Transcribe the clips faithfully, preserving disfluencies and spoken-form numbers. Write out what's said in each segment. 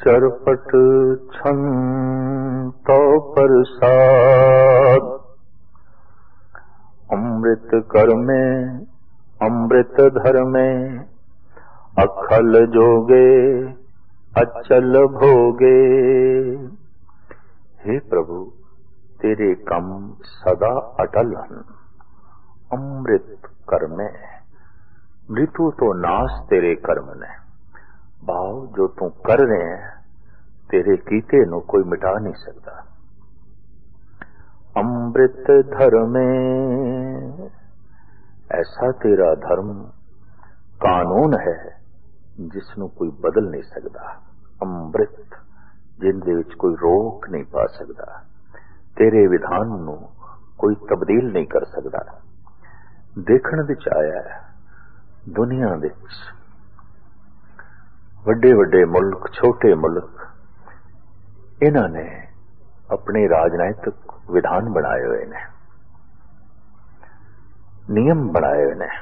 चरपट छन तो प्रसाद, अमृत कर में अमृत धर में, अखल जोगे अचल भोगे। हे प्रभु, तेरे कम सदा अटल हन, अमृत कर में, मृत्यु तो नाश तेरे कर्म ने। भाव जो तू कर रहे हैं तेरे कीते नु कोई मिटा नहीं सकता। अमृत धर्म में, ऐसा तेरा धर्म कानून है जिसनु कोई बदल नहीं सकता। अमृत जिंदे विच कोई रोक नहीं पा सकता, तेरे विधान नु कोई तब्दील नहीं कर सकता। देखण विच आया है दुनिया विच ਵੱਡੇ ਵੱਡੇ ਮੁਲਕ, ਛੋਟੇ ਮੁਲਕ, ਇਹਨਾਂ ਨੇ ਆਪਣੇ ਰਾਜਨੀਤਿਕ ਵਿਧਾਨ ਬਣਾਏ ਹੋਏ ਨੇ, ਨਿਯਮ ਬਣਾਏ ਹੋਏ ਨੇ,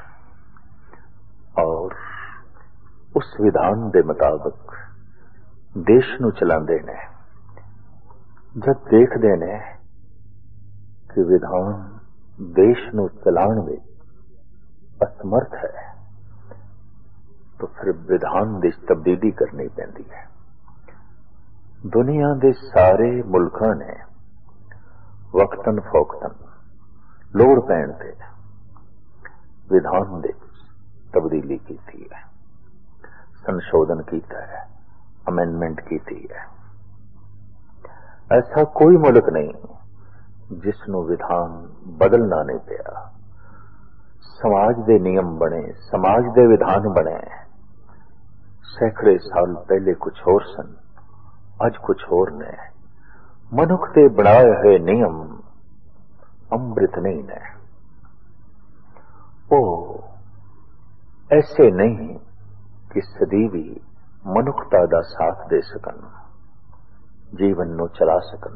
ਔਰ ਉਸ ਵਿਧਾਨ ਦੇ ਮੁਤਾਬਕ ਦੇਸ਼ ਨੂੰ ਚਲਾਉਂਦੇ ਨੇ। ਜਦ ਦੇਖਦੇ ਨੇ ਕਿ ਵਿਧਾਨ ਦੇਸ਼ ਨੂੰ ਚਲਾਉਣ ਵਿੱਚ ਅਸਮਰਥ ਹੈ तो फिर विधान ਦੀ ਤਬਦੀਲੀ करनी ਪੈਂਦੀ है। दुनिया के सारे मुल्कों ने वक्तन फोकतन लोड़ पैण ते विधान दे तब्दीली की है, संशोधन किया है, अमेंडमेंट की है। ऐसा कोई मुल्क नहीं जिसनों विधान बदलना नहीं पिया। समाज के नियम बने, समाज के विधान बने, सैकड़े साल पहले कुछ होर सन, अज कुछ होर ने। मनुख के बनाए हुए नियम अमृत नहीं ने, वो ऐसे नहीं कि सदीवी मनुखता का साथ दे सकन, जीवन नू चला सकन।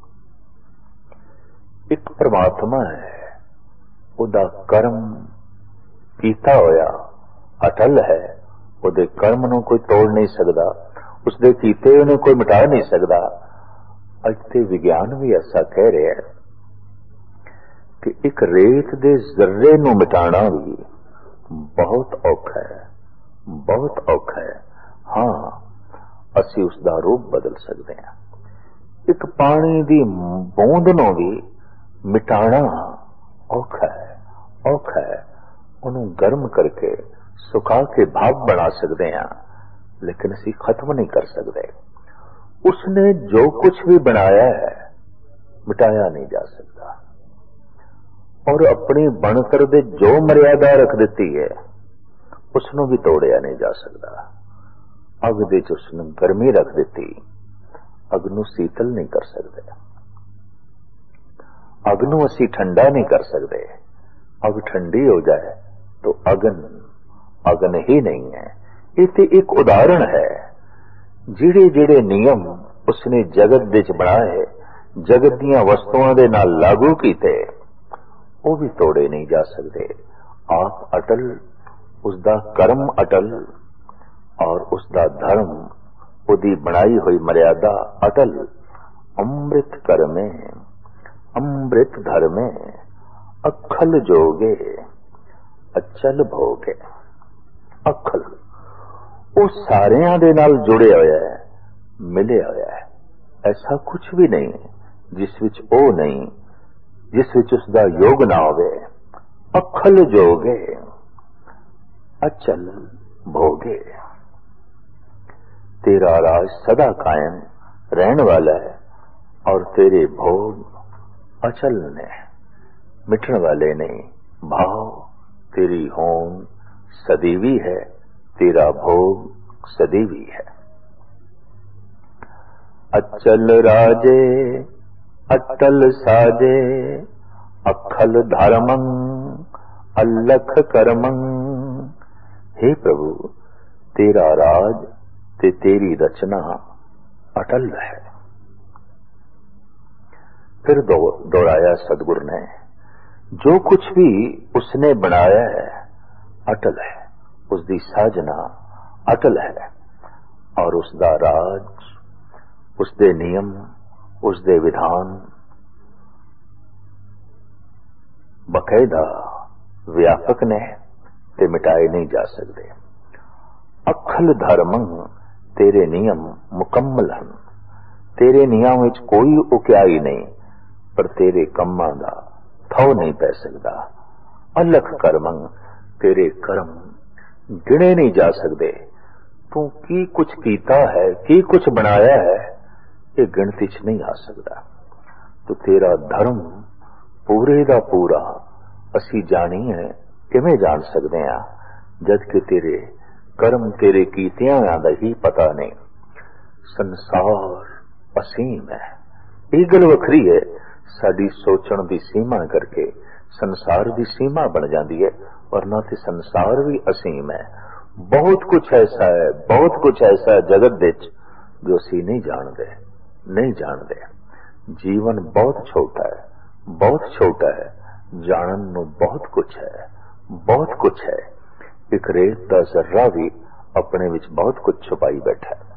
एक परमात्मा है, उदा कर्म कीता होया अटल है, उहदे कर्म नू कोई तोड़ नहीं सकता, उसदे कीते नू कोई मिटा नहीं सकता। अज ते विज्ञान भी ऐसा कह रहा है कि एक रेत दे जर्रे नू मिटाना भी बहुत औखा है, बहुत औखा है। हाँ, असी उसका रूप बदल सकते हैं। एक पानी दी बूंद नू भी मिटाना औखा है, औखा है। उन्होंने गर्म करके सुखा के भाप बना सकते हैं, लेकिन असी खत्म नहीं कर सकते। उसने जो कुछ भी बनाया है मिटाया नहीं जा सकता, और अपनी बनतर दे जो मर्यादा रख दी है उसनों भी तोड़िया नहीं जा सकता। अग दे च उसने गर्मी रख दी, अग नू शीतल नहीं कर सकते, अग नू असी ठंडा नहीं कर सकते। अग ठंडी हो जाए तो अगन अगन ही नहीं है। इसे एक उदाहरण है, जिड़े जिड़े नियम उसने जगत विच बनाए, जगत दियां वस्तुओं दे नाल लागू कीते, वो भी तोड़े नहीं जा सकते। आप अटल, उसका कर्म अटल, और उसका धर्म, उसकी बनाई हुई मर्यादा अटल। अमृत कर में अमृत धर में, अखल जोगे अचल भोगे। अखल वो सारियां दे नाल जुड़े होया है, मिले होया है। ऐसा कुछ भी नहीं जिस विच ओ नहीं, जिस विच उसका योग ना होवे। अखल जोगे अचल भोगे। तेरा राज सदा कायम रहने वाला है, और तेरे भोग अचल ने, मिटने वाले नहीं। भाव तेरी होम सदीवी है, तेरा भोग सदीवी है। अचल राजे अटल साजे, अखल धर्मं अलख कर्मं। हे प्रभु, तेरा राज ते तेरी रचना अटल है। फिर दो दोहराया सदगुरु ने, जो कुछ भी उसने बनाया है अटल है, उसकी साजना अटल है। और उसका राज, उसके नियम, उसके विधान बकायदा व्यापक ने ते मिटाए नहीं जा सकते। अखल धर्मं तेरे नियम मुकम्मल हैं, तेरे नियम विच कोई उकियाई नहीं, पर तेरे कम्मां दा थौ नहीं पै सकता। अलख कर्मं तेरे कर्म गिने नहीं जा सकते। तू की कुछ कीता है, की कुछ बनाया है, ये गिनती च नहीं आ सकता। तो तेरा धर्म पूरे दा पूरा असी जानी है किवें जान सकते हैं, जबकि तेरे कर्म तेरे कीतियां दा ही पता नहीं। संसार असीम है, ये गल वखरी है, साडी सोचण दी सीमा करके संसार दी सीमा बन जाती है, वरना तो संसार भी असीम है। बहुत कुछ ऐसा है, बहुत कुछ ऐसा है जगत विच जो असी नहीं जानते, नहीं जानते। जीवन बहुत छोटा है, बहुत छोटा है, जानन नूं बहुत कुछ है, बहुत कुछ है। एक रेत का जर्रा भी अपने विच बहुत कुछ छुपाई बैठा है।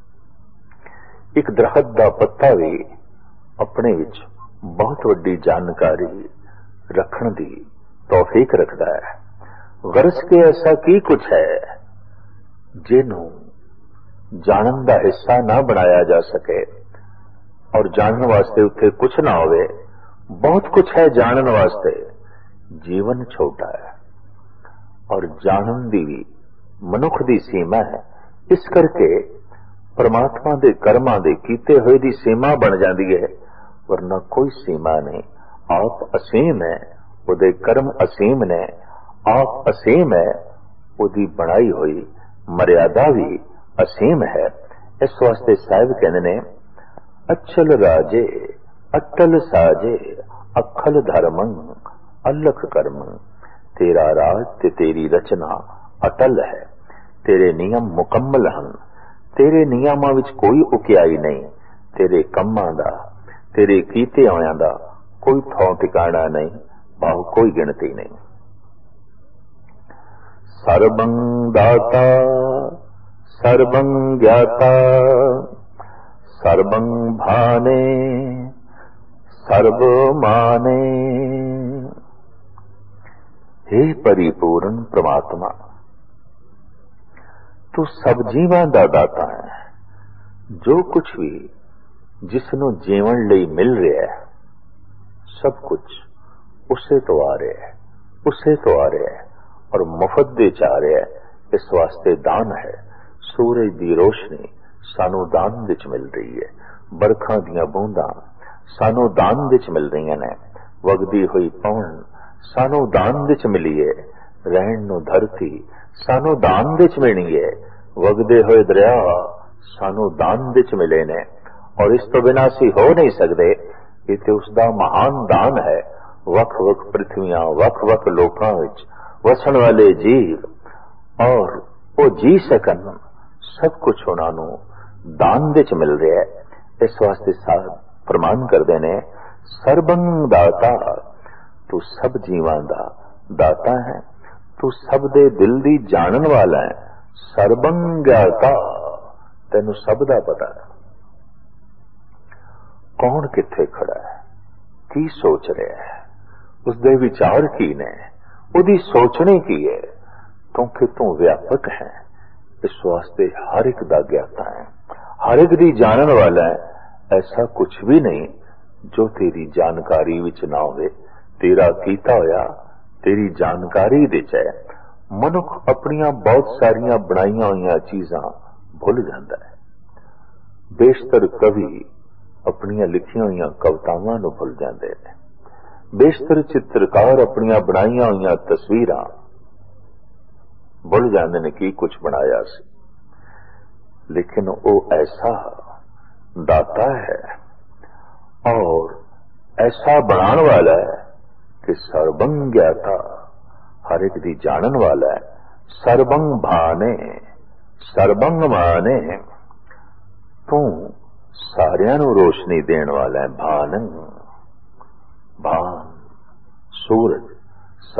एक दरखत का पत्ता भी अपने विच बहुत वड्डी जानकारी रखण दी तौफीक रखता है। गरज के ऐसा की कुछ है जिन्हों जानन का हिस्सा ना बनाया जा सके, और जानन वास्ते उत्थे कुछ ना होवे। बहुत कुछ है जानन वास्ते, जीवन छोटा है और जानन दी भी मनुख दी सीमा है। इस करके परमात्मा दे कर्मां दे कीते हुए दी सीमा बन जाती है, वरना कोई सीमा नहीं। आप असीम है, उहदे कर्म असीम ने, आप असीम है, उहदी बनाई हुई मर्यादा भी असीम है। इस वास्ते साहिब कहते ने, अचल राजे अटल साजे अखल धर्मं अलख कर्मं। तेरा राज ते तेरी रचना अटल है, तेरे नियम मुकम्मल हैं, तेरे नियमां विच कोई उकियाई नहीं, तेरे कम्मां दा, तेरे कीते होयां दा कोई थौ ठिकाना नहीं, भाव कोई गिनती नहीं। सर्वं दाता सर्वं ज्ञाता सर्वं भाने सर्वमाने। हे परिपूर्ण परमात्मा, तू सब जीवां दा दाता है। जो कुछ भी जिसनों जीवन लई मिल रहा है, सब कुछ उसे तो आ रहा है, उसे तो आ रहा है और मुफ्त दे च आ रहा है। इस वास्ते दान है। सूरज की रोशनी सानू दान विच मिल रही है, बरखा दियां बूंदां सानू दान विच मिल रही ने, वगदी हुई पवन सानू दान विच मिली है, रहन नू धरती सानू दान विच मिली है, वगदे हुए दरिया सानू दान विच मिले ने, और इस तो बिना असी हो नहीं सकते। ये तो उसका महान दान है। वख वख पृथ्वियां, वख वख लोकां विच वसन वाले जीव, और वो जी सकन, सब कुछ उन्होंने दान विच मिल रहा है। इस वास्ते साहब फरमान करते ने, सर्वं दाता, तू सब जीवां दा दाता है, तू सब दे दिल दी जानन वाला है। सर्वं ज्ञाता, तेनू सब दा पता है, कौन किथे खड़ा है, की सोच रहा है, उसदे विचार की ने, उदी सोचने की है, क्योंकि तू व्यापक है। इस वास्ते हर एक दा ज्ञाता है, हर एक दी जानन वाला है। ऐसा कुछ भी नहीं जो तेरी जानकारी विच ना होवे, तेरा कीता होया तेरी जानकारी दे च है। मनुख अपनियां बहुत सारियां बनाईयां हुई चीजां भुल जाता है। बेशतर कवि अपनियां लिखियां हुई कवितावां नूं भुल जाते हैं। बेशतर चित्रकार अपनियां बनाईयां हुई तस्वीरां भुल जाते हैं कि कुछ बनाया सी। लेकिन वो ऐसा दाता है और ऐसा बनाने वाला है कि सर्वं ज्ञाता, हर एक दी जानन वाला है। सर्वं भाने सर्वं माने, तू सारियां नूं रोशनी देण वाला है। भान भान सूरज,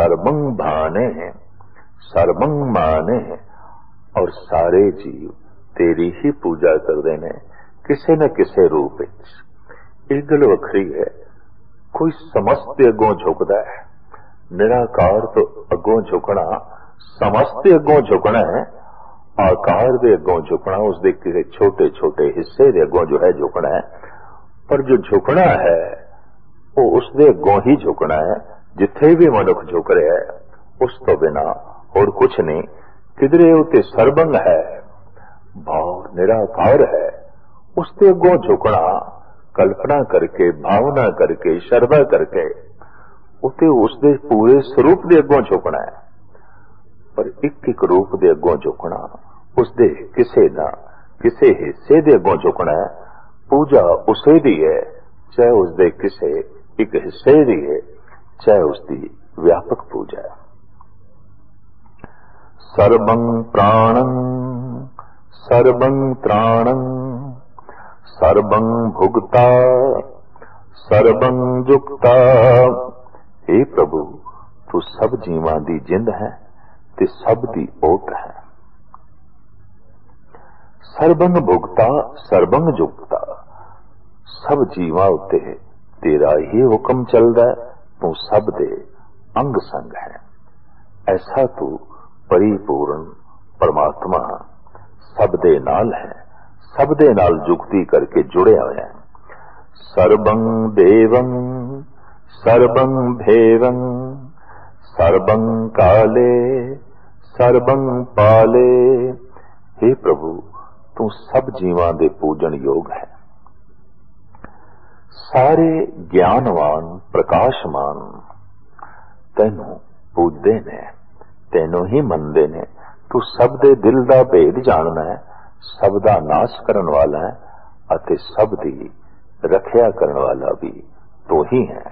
सर्वं भाने सर्वं माने, और सारे जीव तेरी ही पूजा करते हैं किसी न किसी रूप विच। एक गल वखरी है, कोई समस्त अगों झुकदा है, निराकार तो अगों झुकना, समस्त अगों झुकना है, आकार दे अगों झुकना, उसके किसी छोटे छोटे हिस्से दे अगों जो है झुकना है। पर जो झुकना है वो उसके अगों ही झुकना है। जिथे भी मनुख झुक रहा है उस तो बिना और कुछ नहीं। किधरे उते सर्वंग है, भाव निराकार है, उसके अगों झुकना कल्पना करके, भावना करके, श्रद्धा करके उते उसके पूरे स्वरूप के अगों झुकना है। पर एक एक रूप के अगों झुकना, उसके किसी ना किसी हिस्से के अगों झुकना है। पूजा उसे दी है, चाहे उसके किसी एक हिस्से की है, चाहे उसकी व्यापक पूजा है। सर्वं प्राणं सर्वं त्राणं सर्वं भुगता सर्वं जुक्ता। हे प्रभु, तू सब जीवां दी जिंद है ते सब दी ओट है। सर्वं भुगता सर्वं जुक्ता, सब जीवां उत्ते तेरा ही हुक्म चलदा है, तू सब दे अंग संग है। ऐसा तू परिपूर्ण परमात्मा सब दे नाल है, सब दे नाल जुगती करके जुड़िया होया है। सर्वं देवं सर्वं भेवं सर्वं काले सर्वं पाले। हे प्रभु, तू सब जीवां दे पूजन योग है। सारे ज्ञानवान प्रकाशमान तेनू पूजदे ने, तेनू ही मनदे ने। तू सब दे दिल दा भेद जानना है, सब दा नाश करन वाला है, अते सब दी रखिया करन वाला भी तो ही है।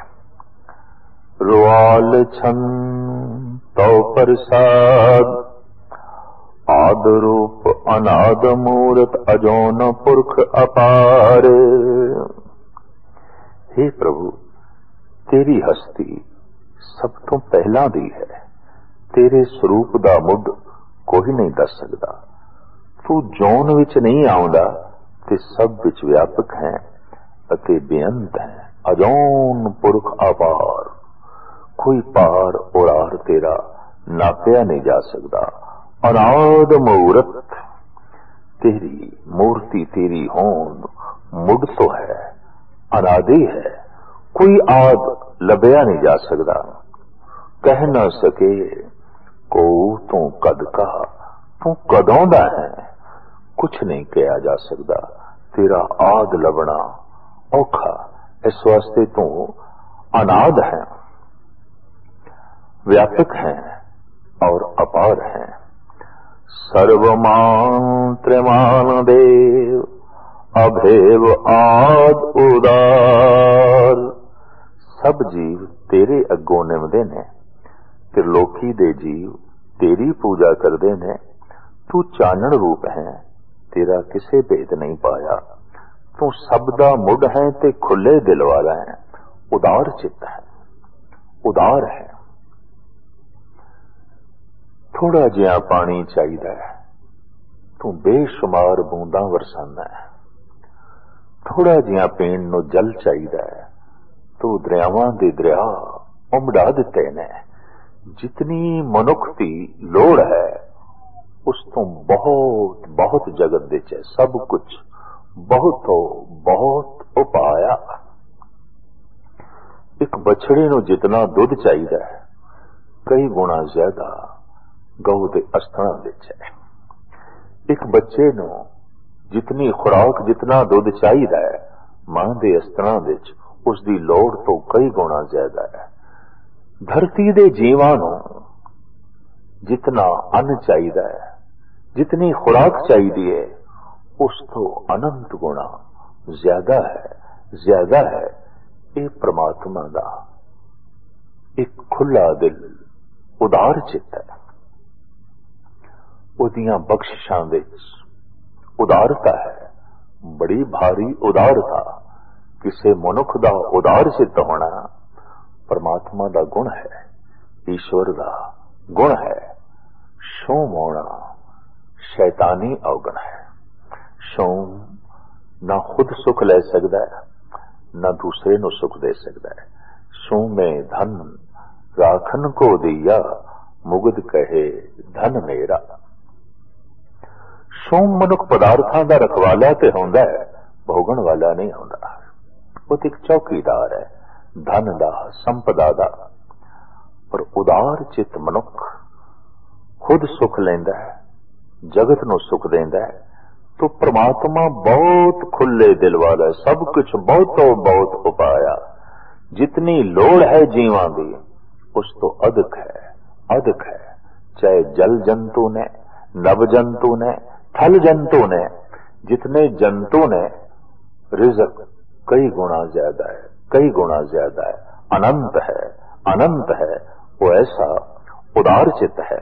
रुआल छन तो प्रसाद, आद रूप अनाद मूरत अजोन पुरख अपार। हे प्रभु, तेरी हस्ती सब तो पहला दी है, तेरे स्वरूप दा मुड कोई नहीं दस सकदा। तू जौन विच नहीं आउंदा ते सब विच व्यापक है अते बेअंत है। अजौन पुरख अपार, कोई पार उड़ार तेरा नापिया नहीं जा सकता। अनाद मूरत, तेरी मूर्ति तेरी होंद मुड तो है, अनादि है, कोई आद लभया नहीं जा सकता। कह न सके को तू कद का, तू कदों दा है, कुछ नहीं कहा जा सकता। तेरा आद लभना औखा, इस वास्ते तू अनाद है, व्यापक है और अपार है। सर्वमान त्रिमान देव अभेव आद उदार। सब जीव तेरे अगों निमदे ने, त्रिलोकी दे जीव तेरी पूजा करदे ने। तू चानण रूप है, तेरा किसे भेद नहीं पाया। तू सब दा मुड है ते खुले दिल वाला है, उदार चित्त है, उदार है। थोड़ा जिहा पानी चाहिदा है, तू बेशुमार बूंदा वरसाना है। थोड़ा जिहा पीण नूं जल चाहिदा है, तू दरियावां दे दरिया उमड़ा दिते ने। जितनी मनुख दी लोड़ है उस तो बहुत बहुत जगत दे च सब कुछ बहुत हो बहुत उपाया। एक बछड़े नूं जितना दुध चाहिदा है कई गुणा ज्यादा गऊ दे अस्थां दे च है। एक बच्चे नूं जितनी खुराक जितना दुध चाहिदा है मां दे अस्थां दे च उसदी लोड़ तो कई गुणा ज्यादा है। धरती दे जीवां नूं जितना अन्न चाहिदा है, जितनी खुराक चाहिदी है उस तो अनंत गुणा ज्यादा है, ज्यादा है। ये परमात्मा दा एक खुला दिल उदार चित्त है। उदियां बख्शिशां विच उदारता है, बड़ी भारी उदारता। किसे मनुख दा उदार चित्त होना परमात्मा दा गुण है, ईश्वर दा गुण है। शोम होना शैतानी अवगुण है। ਸ਼ੌਮ ना खुद सुख ले सकता है, ना दूसरे नु सुख दे सकता है। सो में धन राखन को दिया, मुगद कहे धन मेरा। सो मनुख पदार्थां दा रखवाला ते हुंदा है, भोगण वाला नहीं हुंदा। वो एक चौकीदार है धन दा, संपदा दा। पर उदार चित मनुख खुद सुख लैंदा है, जगत नु सुख देंदा है। तो परमात्मा बहुत खुले दिल वाला है, सब कुछ बहुत तो बहुत उपाया। जितनी लोड़ है जीवां दी उस तो अधिक है, अधिक है। चाहे जल जंतु ने, नभ जंतु ने, थल जंतु ने, जितने जंतु ने, रिज़्क कई गुना ज्यादा है, कई गुना ज्यादा है, अनंत है, अनंत है। वो ऐसा उदार चित्त है।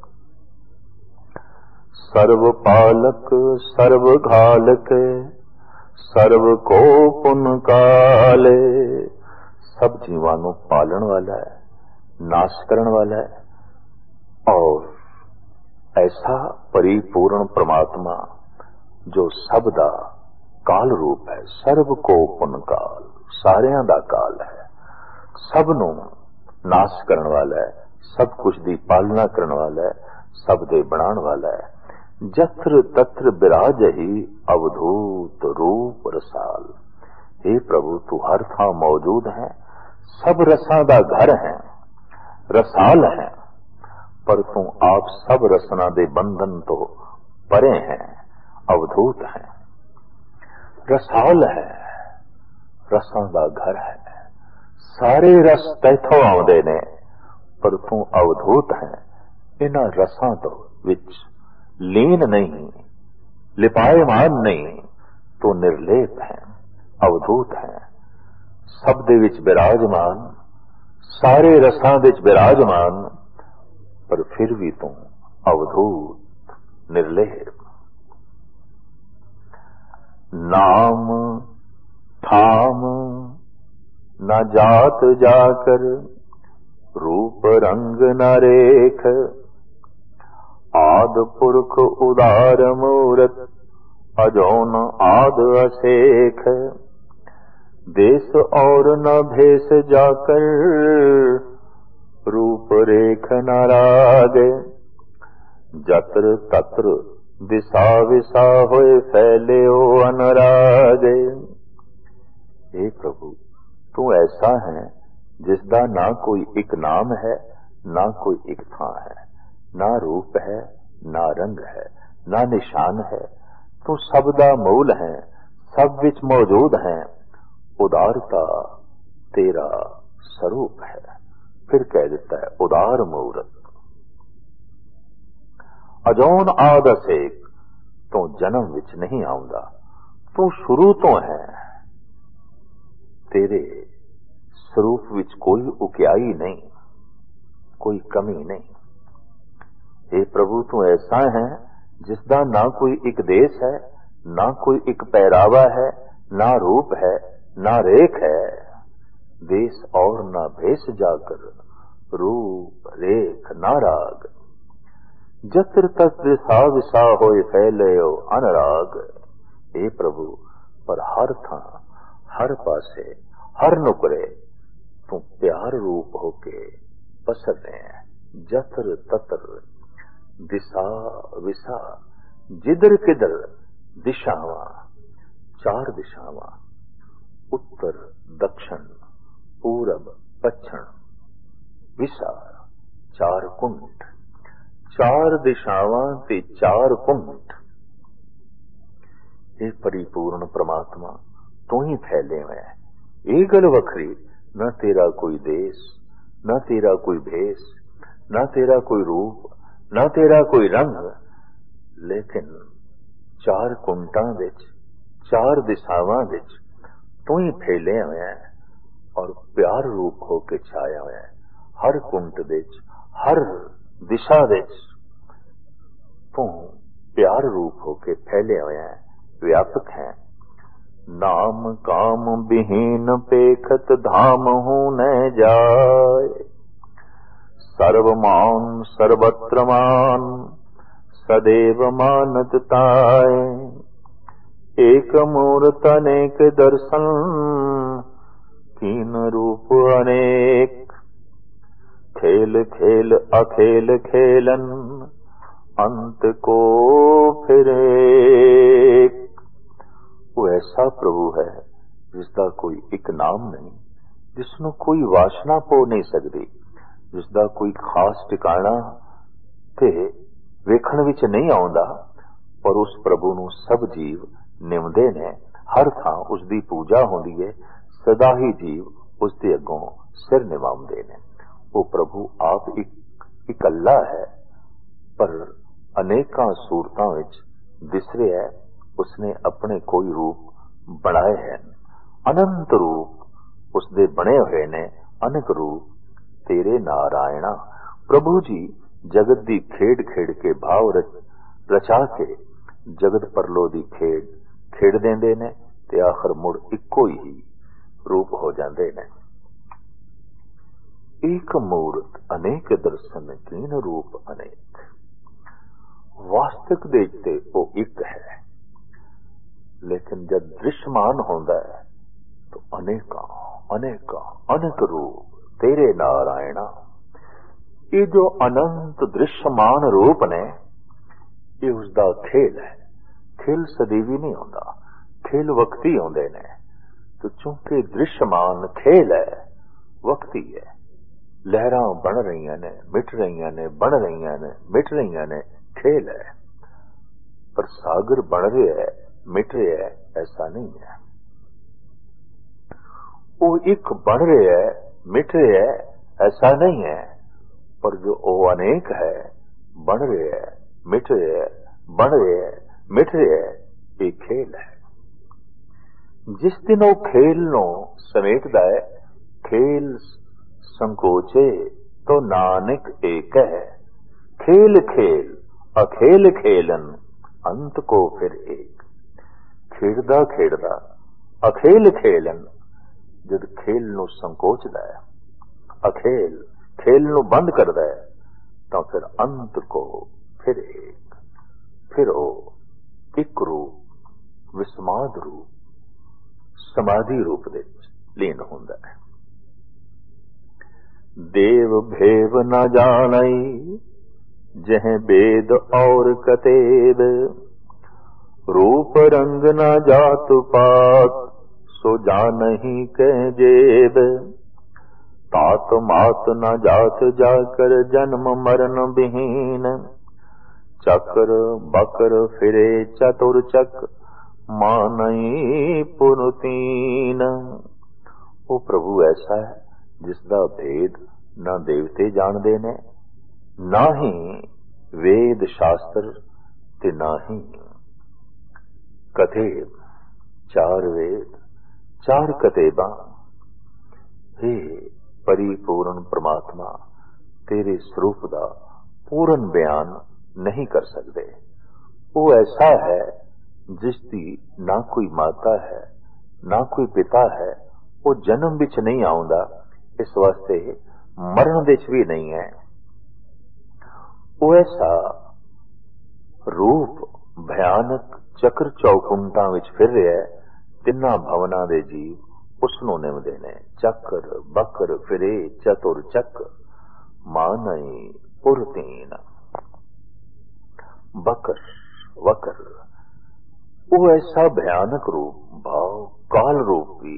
सर्व पालक सर्व घालक, सर्व को पुन काले। सब जीवां नूं पालन वाला है, नाश करन वाला है। और ऐसा परिपूर्ण परमात्मा जो सब दा काल रूप है। सर्व को पुन काल, सारियां दा काल है। सब नूं नाश करन वाला है, सब कुछ दी पालना करन वाला है, सब दे बनाण वाला है। जत्र तत्र बिराज ही अवधूत रूप रसाल। हे प्रभु तू हर थां मौजूद है, सब रसां दा घर है, रसाल है। पर तू आप सब रसना दे बंधन तो परे हैं, अवधूत है, रसाल है, रसां दा घर है। सारे रस तैथों आउंदे ने, पर तू अवधूत है, इन्हां रसां तो विच लीन नहीं, लिपायमान नहीं, तो निर्लेप है, अवधूत है। सब दे विच विराजमान, सारे रसां दे विच विराजमान, पर फिर भी तू अवधूत, निर्लेप। नाम थाम न जात जाकर, रूप रंग न रेख। आद पुरख उदार मूरत, अजौन आद असेख। देश और न भेष जाकर, रूप रेख न रागे। जत्र तत्र दिशा विशा होए, फैले ओ अनुरागे। हे प्रभु तू ऐसा है जिसदा ना कोई एक नाम है, ना कोई एक थां है, ना रूप है, ना रंग है, ना निशान है। तू सब दा मूल है, सब विच मौजूद है। उदारता तेरा स्वरूप है। फिर कह देता है उदार मूरत। अजौन आद असेक, तू जन्म विच नहीं आउंदा, तू शुरू तो है। तेरे स्वरूप विच कोई उकियाई नहीं, कोई कमी नहीं। हे प्रभु तू ऐसा है जिसदा ना कोई एक देश है, ना कोई एक पहरावा है, ना रूप है, ना रेख है। देश और ना भेष जाकर, रूप रेख ना राग। जत्र तत्र दिशा विशा होए, फैले अनुराग। हे प्रभु पर हर थां, हर पासे, हर नुकरे तू प्यार रूप होके पसर रहे हैं। जत्र तत्र दिशा विशा, जिधर किधर दिशावां, चार दिशावां, उत्तर दक्षिण पूरब पश्चिम, विशा चार कुंठ, चार दिशावां ते चार कुंठ। हे परिपूर्ण परमात्मा तू ही फैले हुए है। ये गल वखरी, न तेरा कोई देश, न तेरा कोई भेष, न तेरा कोई रूप, न तेरा कोई रंग, लेकिन चार कुंटां विच, चार दिशावां विच तू ही फैले हुए है और प्यार रूप होके छाया हुआ है। हर कुंट विच, हर दिशा विच तू प्यार रूप होके फैले हुए है, व्यापक है। नाम काम विहीन पेखत, धाम हूं न जाय। सर्वमान सर्वत्र मान, सदैव मानत ताय। एक मूर्त अनेक दर्शन कीन रूप अनेक। खेल खेल अखेल खेलन अंत को फिर एक। वो ऐसा प्रभु है जिसका कोई एक नाम नहीं, जिसनों कोई वासना पो नहीं सकती, जिसका कोई खास ठिकाना ते वेखण विच नहीं आउंदा। पर उस प्रभु नूं सब जीव निमदे ने, हर थां उसकी पूजा होंदी है, सदा ही जीव उसके अगों सिर निवाउंदे ने। वो प्रभु आप एक इकल्ला है, पर अनेकां सूरतां विच दिस रिहा है। उसने अपने कोई रूप बनाए हैं, अनंत रूप उसदे बने हुए ने, अनेक रूप तेरे नारायणा। प्रभु जी जगत दी खेड खेड के भाव रच रचा के जगत परलो दी खेड खेड देंदे ने ते आखिर मुड़ इक्को ही रूप हो जाते ने। एक मूर्त अनेक दर्शन कीन रूप अनेक। वास्तविक देखते वो एक है, लेकिन जब दृश्यमान होता है तो अनेका अनेका अनेक रूप तेरे नारायणा। ये जो अनंत दृश्यमान रूप ने, ये उसका खेल है। खेल सदैवी नहीं होता, खेल वक्ती होंदे ने। तो चूंकि दृश्यमान खेल है, वक्ती है। लहरां बन रही ने, मिट रही ने, बन रही ने, मिट रही ने, खेल है। पर सागर बन रहा है, मिट रहा है, ऐसा नहीं है। वो एक बन रहा है, मिट रहा है, ऐसा नहीं है। पर जो वो अनेक है, बन रहा है, मिट रहा है, बन रहा है, मिट रहा है, ये खेल है। जिस दिन वो खेल नो समेटदा है, खेल संकोचे तो नानक एक है। खेल खेल अखेल खेलन अंत को फिर एक। खेड़दा खेड़दा अखेल खेलन, जद खेल नो संकोचदा है, अखेल खेल नो बंद करदा है, तो फिर अंत को फिर एक। फिर वो एक रूप विस्माद रूप समाधि रूप दे लीन हुंदा है। देव भेव न जानई जह वेद और कतेब। रूप रंग न जात पात सो जानही कह जेब। तात मात न जात जाकर जन्म मरण विहीन। चक्र बकर फिरे चतुर चक मानई पुनतीन। वो प्रभु ऐसा है जिसका भेद न देवते जानते ने, ना ही वेद शास्त्र ते ना ही कतेब। चार वेद चार कतेबा, हे परिपूर्ण परमात्मा, तेरे स्वरूप का पूर्ण बयान नहीं कर सकते। वो ऐसा है जिसकी ना कोई माता है ना कोई पिता है। वो जन्म विच नहीं आउंदा, इस वास्ते मरण विच भी नहीं है। वो ऐसा रूप भयानक चक्र चौकुंटा विच फिर रहा है। तिन्ना भवना दे जीव उसनों निमदे ने। चक्र बकर फिरे चतुर चक मानई पुरतीन। बकर वकर, वो ऐसा भयानक रूप भाव काल रूप भी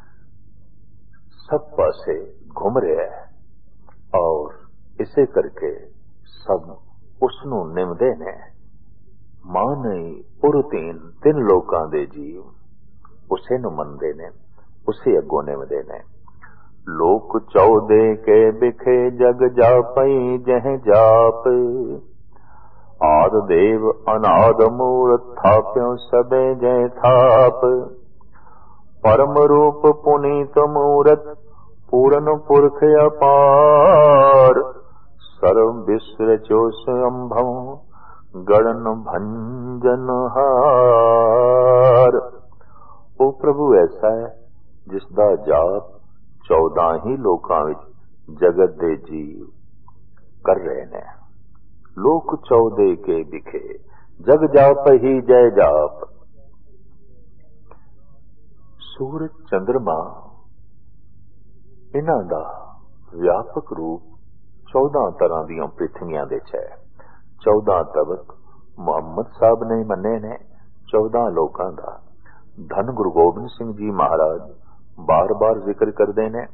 सब पासे घूम रहा है, और इसे करके सब उसनों निमदे ने। मानई पुरतीन, तीन लोकां दे जीव उसे नु मनदे ने, उसे अगों निमदे ने। लोक चौदे के बिखे जग जापई जह जाप। आद देव अनाद मूरत थाप्यों सबे जय थाप। परम रूप पुनीत मूरत पूरन पुरख अपार। सर्व विश्व चोष अम्भव गणन भंजन हार। ओ प्रभु ऐसा है जिसदा जाप चौदह ही लोकां विच जगत दे जीव कर रहे ने। लोक चौदे के दिखे जग जाप ही जय जाप। सूरज चंद्रमा इन्हां दा व्यापक रूप चौदह तरह ਦੀਆਂ ਪ੍ਰਿਥਵੀਆਂ ਦੇ ਚ ਹੈ। चौदह तबक मुहम्मद साहब ने मन्ने ने चौदह लोगों का धन गुरु गोबिंद सिंह जी महाराज बार बार जिक्र करते हैं।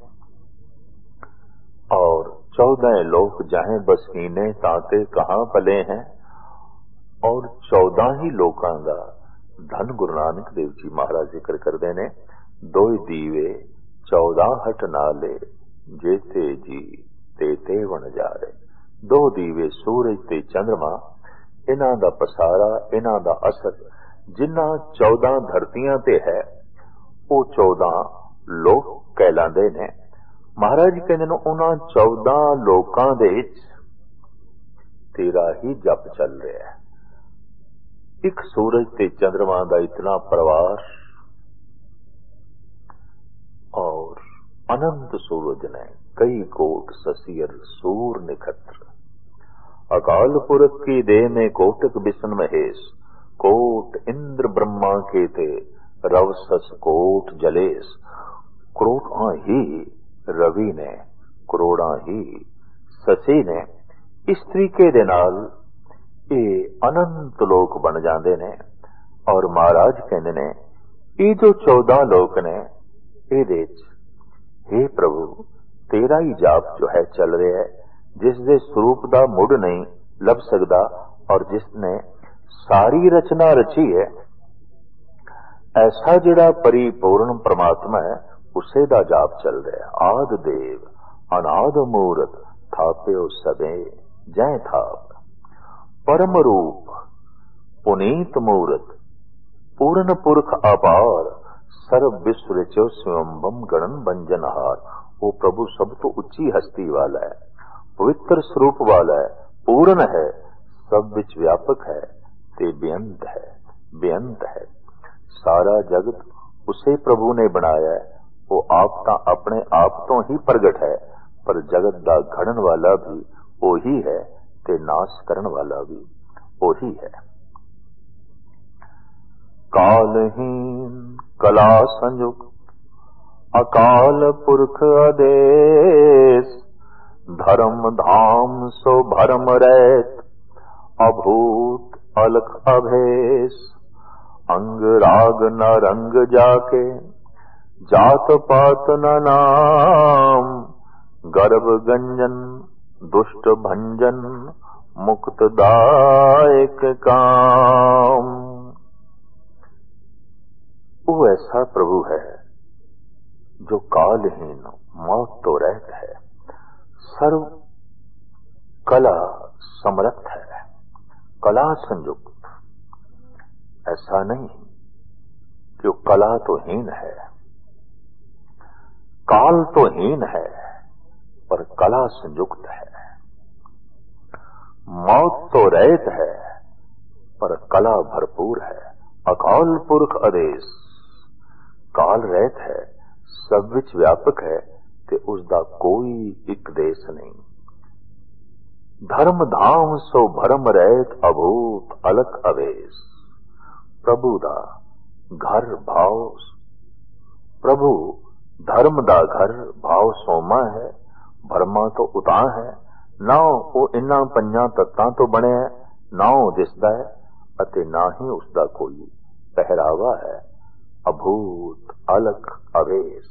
और चौदह लोग जहाँ बसकीने ताते कहाँ पले हैं। और चौदह ही लोगों का धन गुरु नानक देव जी महाराज जिक्र करते हैं। दो दीवे चौदह हट नाले जेते जी तेते वन जा रहे। दो दीवे सूरज ते चंद्रमा इन्हां दा पसारा इन्हां दा असर जिन्ना चौदह धरतियां ते है वो चौदह लोग कहलांदे ने। महाराज जी कहंदे ने उन्हां चौदह लोकां दे विच तेरा ही जप चल रहा है। एक सूरज ते चंद्रमा दा इतना प्रवास और अनंत सूरज ने कई कोट ससियर सूर निखत्र। अकाल पुरख की देह में कोटक बिसन महेश कोट इंद्र ब्रह्मा के थे रव सस कोट जलेस। करोड़ा ही रवि ने करोड़ा ही ससी ने इस तरीके दे नाल ये अनंत लोक बन जाते ने। और महाराज कहते ने ये जो चौदह लोक ने ये हे प्रभु तेरा ही जाप जो है चल रहा है जिसके स्वरूप का मुड़ नहीं लभ सकता और जिसने सारी रचना रची है। ऐसा जिहड़ा परिपूर्ण परमात्मा है उसे दा जाप चल रहा है। आद देव अनाद मूरत थाप्यो सबे जय थाप। परम रूप पुनीत मूरत पूर्ण पुरख अपार सर्व विश्व रचो स्वयंभम गणन बंजनहार। वो प्रभु सब तो उच्ची हस्ती वाला है पवित्र स्वरूप वाला है पूर्ण है सब विच व्यापक है ते बेअंत है बेअंत है। सारा जगत उसे प्रभु ने बनाया है। वो आप ता अपने आप तो ही प्रगट है पर जगत दा घड़न वाला भी वही है ते नाश करन वाला भी वही है। कालहीन कला संयुक्त अकाल पुरख आदेश धर्म धाम सो भरम रैत अभूत अलख अभेश। अंग राग न रंग जाके जात पात न नाम गर्भ गंजन दुष्ट भंजन मुक्त दायक काम। वो ऐसा प्रभु है जो कालहीन मौत तो रहत है सर्व कला समर्थ है कला संयुक्त। ऐसा नहीं कि वो कला तो हीन है काल तो हीन है पर कला संयुक्त है। मौत तो रहित है पर कला भरपूर है। अकाल पुरख आदेश काल रहित है सब विच व्यापक है ते उसका कोई एक देश नहीं। धर्म धाम सो भरम रहित अभूत अलख अवेश। प्रभु दा घर भाव प्रभु धर्म दा घर भाव सोमा है भरमा तो उतां है। ना वो इन्हां पंजां तत्तां तो बने है ना वो दिसदा है अते ना ही उसका कोई पहरावा है। अभूत अलख अवेश।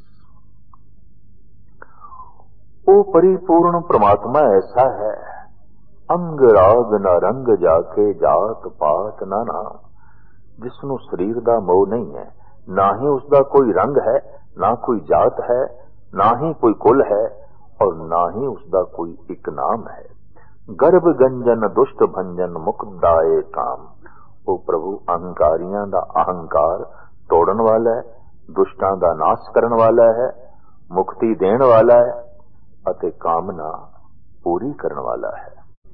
वो परिपूर्ण परमात्मा ऐसा है अंग राग न रंग जाके जात पात ना नाम। जिसनु शरीर दा मोह नहीं है ना ही उसका कोई रंग है ना कोई जात है ना ही कोई कुल है और ना ही उसका कोई एक नाम है। गर्भ गंजन दुष्ट भंजन मुक्तदाए काम। वो प्रभु अहंकारियां दा अहंकार तोड़न वाला है दुष्टां दा नाश करन वाला है मुक्ति देण वाला है अते कामना पूरी करने वाला है।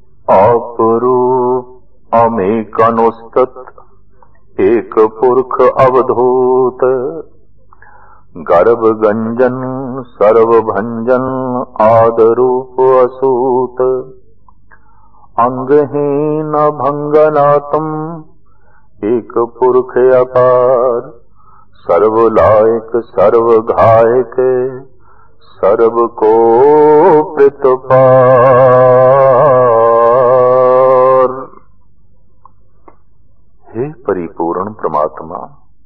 अपरूप अमेक अनुस्तत एक पुरख अवधूत गर्भ गंजन सर्व भंजन आद रूप असूत। अंगहीन भंगनातम एक पुरख अपार सर्व लायक सर्व घायक सर्व को प्रतिपार। हे परिपूर्ण परमात्मा,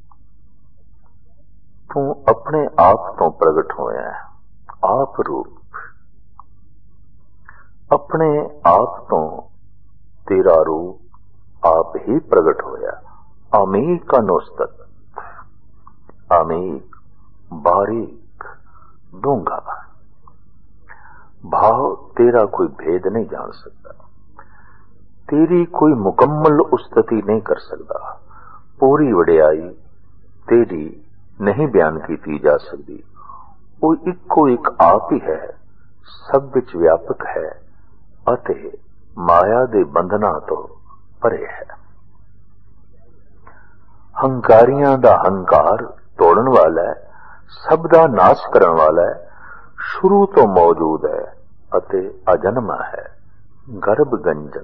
तू अपने आप तो प्रगट होया है, आप रूप। अपने आप तो तेरा रूप आप ही प्रगट होया। अमीक अनुस्तत, अमीक बारीक डूंघा भाव तेरा कोई भेद नहीं जान सकता, तेरी कोई मुकम्मल उस्तति नहीं कर सकता। पूरी वडियाई तेरी नहीं बयान की जा सकती। वो इको एक आप ही है, सब विच व्यापक है अते माया दे बंधना तो परे है। हंकारियां दा हंकार तोड़न वाला है, सब दा नाश करन वाला है, शुरू तो मौजूद है अते अजन्मा है। गर्भ गंजन,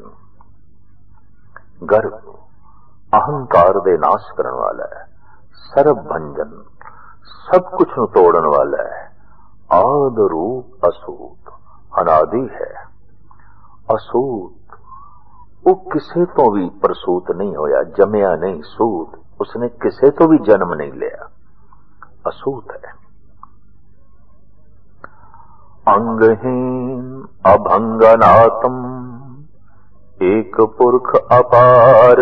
गर्भ अहंकार दे नाश करन वाला है। सर्व भंजन, सब कुछ नु तोड़न वाला है। आद रूप असूत, अनादि है। असूत वो किसे तो भी प्रसूत नहीं होया, जमया नहीं। सूत उसने किसे तो भी जन्म नहीं लिया, असूत है। अंगहीन अभंगनातम एक पुरख अपार।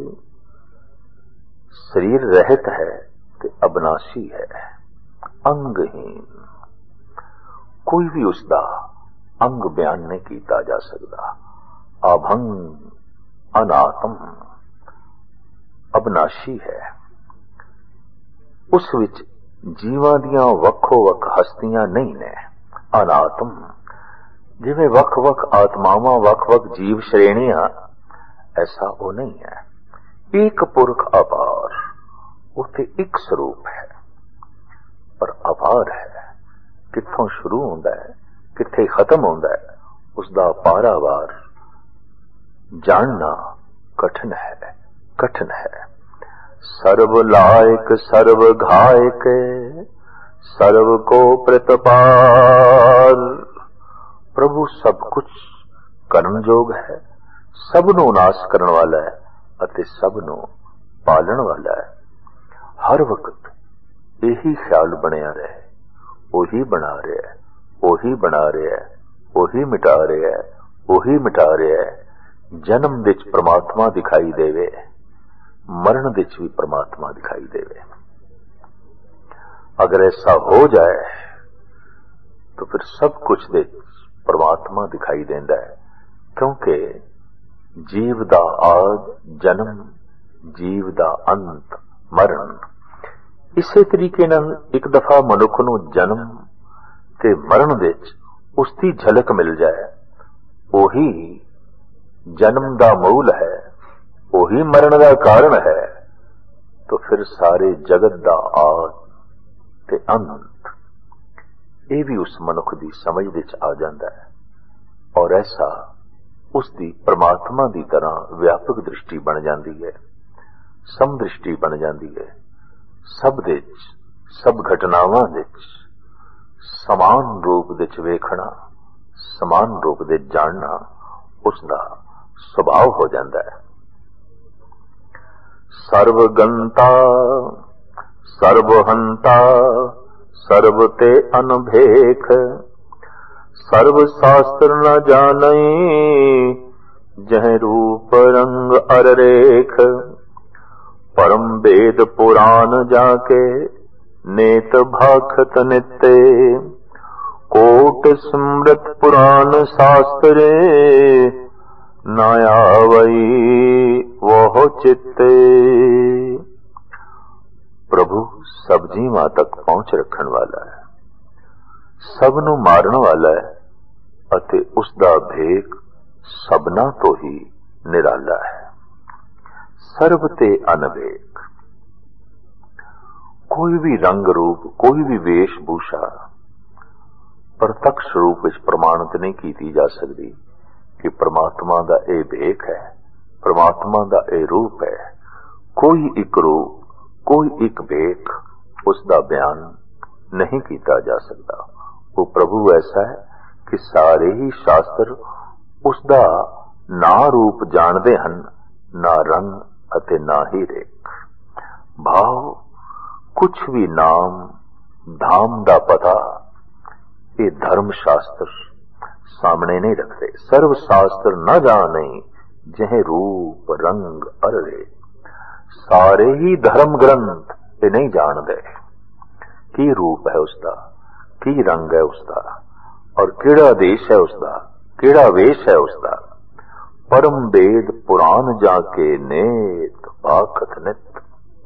शरीर रहित है कि अविनाशी है। अंगहीन, कोई भी उसका अंग बयान नहीं किया जा सकता। अभंग अनात्म, अविनाशी है। उस विच जीवां दियां वक्खो वख हस्तियां नहीं ने। अनात्म, जिवें वख वख आत्मावां वख वख जीव श्रेणियां, ऐसा वो नहीं है। एक पुरख अपार, उसे एक स्वरूप है पर अपार है। कित्थों शुरू होंदा है, कित्थे खत्म होंदा है, उसका पारावार जानना कठिन है, कठिन है। सर्व लायक सर्व घायक सर्व को प्रतिपार। प्रभु सब कुछ करन जोग है, सबनों नाश करने वाला है अते सबनों पालन वाला है। हर वक्त यही ख्याल बनया रहे, ओही बना रहा है, ओही बना रहा है, ओही मिटा रहा है, ओही मिटा रहा है। जन्म विच परमात्मा दिखाई देवे, मरण विच भी परमात्मा दिखाई देवे। अगर ऐसा हो जाए तो फिर सब कुछ दे परमात्मा दिखाई देंदा है, क्योंकि जीव दा आद जन्म, जीव दा अंत मरण। इसे तरीके नाल एक दफा मनुख नूं जन्म ते मरण विच उसकी झलक मिल जाए, ओही जन्म दा मूल है, ओही मरण दा कारण है, तो फिर सारे जगत दा आद ते अंत ये भी उस मनुख की समझ विच आ जाता है। और ऐसा उसकी परमात्मा की तरह व्यापक दृष्टि बन जाती है, समदृष्टि बन जाती है। सब विच सब घटनावां विच समान रूप विच वेखना, समान रूप विच जानना उसका स्वभाव हो जाता है। सर्वगंता सर्वहंता सर्व ते अनभेख। सर्व शास्त्र न जाने जह रूप रंग अर रेख। परम वेद पुराण जाके नेत भाखत नित्य। कोट स्मृत पुराण शास्त्रे नायावई वह चित्ते। प्रभु सब जीवां तक पहुंच रखन वाला है, सबनों मारन वाला है अते उसका भेख सबना तो ही निराला है। सर्व ते अनवेक, कोई भी रंग रूप, कोई भी वेशभूषा प्रत्यक्ष रूप विच प्रमाणित नहीं की जा सकती कि परमात्मा का यह भेख है, परमात्मा का यह रूप है। कोई एक रूप, कोई एक भेख उसका बयान नहीं किया जा सकता। वो प्रभु ऐसा है कि सारे ही शास्त्र उसका ना रूप जानते हैं, ना रंग अते ना ही रेख। भाव कुछ भी नाम धाम दा पता ये धर्म शास्त्र सामने नहीं रखते। सर्व शास्त्र न जाने जह रूप रंग अर रेख। सारे ही धर्म ग्रंथ ये नहीं जानते की रूप है उसका, की रंग है उसका, और केड़ा देश है उसका, केड़ा वेश है उसका। परम वेद पुराण जाके नेत बाखत नित।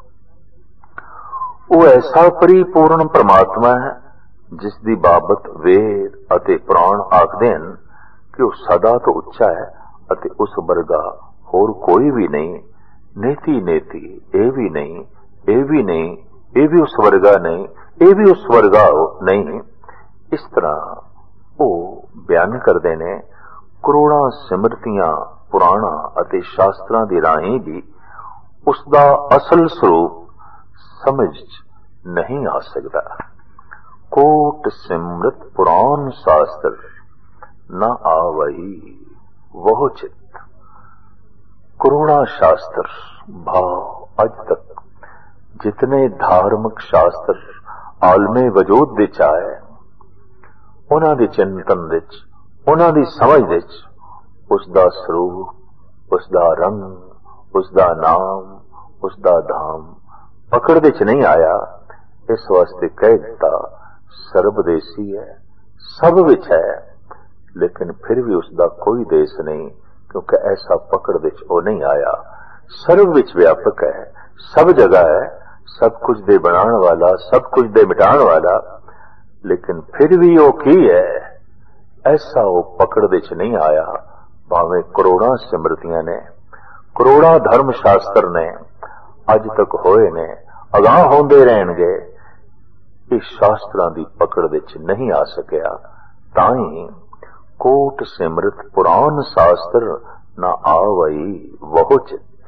वो ऐसा परिपूर्ण परमात्मा है जिस दी बाबत वेद अते पुराण आखदे हन कि वो सदा तो उच्चा है अते उस वर्गा होर कोई भी नहीं। नेति नेति ए भी नहीं, ए भी नहीं, ए भी उस वर्गा नहीं, ए भी उस वर्गा नहीं। इस तरह वो बयान करते ने। करोड़ा सिमरतियां पुराणा अते शास्त्रां दी राहीं भी उसका असल स्वरूप समझ नहीं आ सकता। कोट सिमरत पुराण शास्त्र न आवही वह चित। करोड़ा शास्त्र भाव अज तक जितने धार्मिक शास्त्र आलमे वजूद विच आए, उन्हां दे चिंतन विच, उन्हां दी समझ विच उसका स्वरूप, उसका रंग, उसका नाम, उसका धाम पकड़ विच नहीं आया। इस वास्ते कह दिता सर्वदेशी है, सब विच है, लेकिन फिर भी उसका कोई देश नहीं, क्योंकि ऐसा पकड़ विच वो नहीं आया। सर्व विच व्यापक है, सब जगह है, सब कुछ दे बनाण वाला, सब कुछ दे मिटाण वाला, लेकिन फिर भी वो की है ऐसा वो पकड़ विच नहीं आया। भावें करोड़ा सिमरतियां ने, करोड़ा धर्म शास्त्र ने अज तक होए ने, अगाह होंदे रहणगे, इस शास्त्रां दी पकड़ विच नहीं आ सकिया। ताई कोट सिमरत पुराण शास्त्र न आवई वह चित।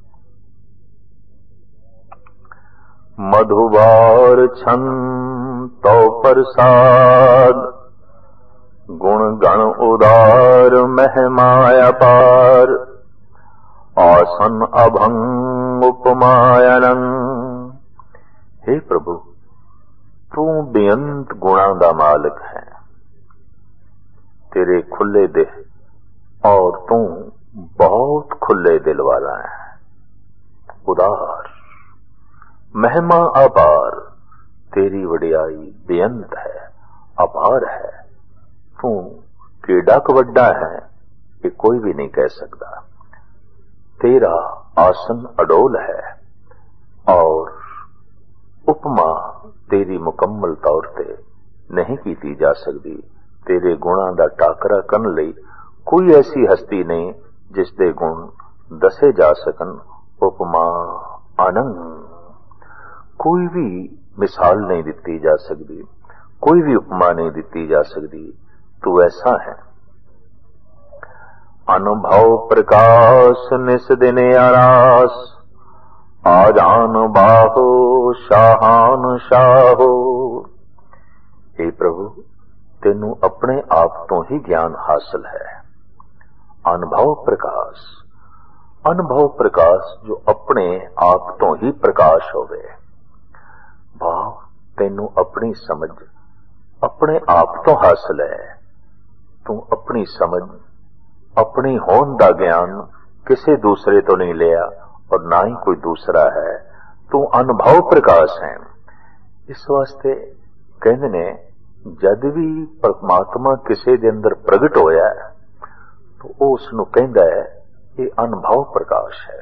मधुबार छन तो प्रसाद, गुण गण उदार महिमाया पार। आसन अभंग उपमायनन। हे प्रभु, तू बेअंत गुणा दा मालिक है, तेरे खुले दिल और तू बहुत खुले दिल वाला है। उदार महिमा अपार, तेरी वडियाई बेअंत है, अपार है। तू केड़ा क वड्डा है ये कोई भी नहीं कह सकता। तेरा आसन अडोल है और उपमा तेरी मुकम्मल तौर पे नहीं की जा सकती। तेरे गुणा दा टाकरा करन लई कोई ऐसी हस्ती नहीं जिस दे गुण दसे जा सकन। उपमा आनंद, कोई भी मिसाल नहीं दिती जा सकती, कोई भी उपमा नहीं दिती जा सकती। तू ऐसा है। अनुभव प्रकाश निस दिन आरास, आजान बाहो शाहान शाहो। हे प्रभु, तेनू अपने आप तो ही ज्ञान हासिल है। अनुभव प्रकाश, अनुभव प्रकाश जो अपने आप तो ही प्रकाश होवे। भाव तेनू अपनी समझ अपने आप तो हासिल है। तू अपनी समझ, अपनी होंद दा ज्ञान किसी दूसरे तो नहीं लिया और ना ही कोई दूसरा है। तू अनुभव प्रकाश है। इस वास्ते कहंदे ने जद भी परमात्मा किसी दे अंदर प्रगट होया तो वो उसनू कहंदा है ये अनुभव प्रकाश है।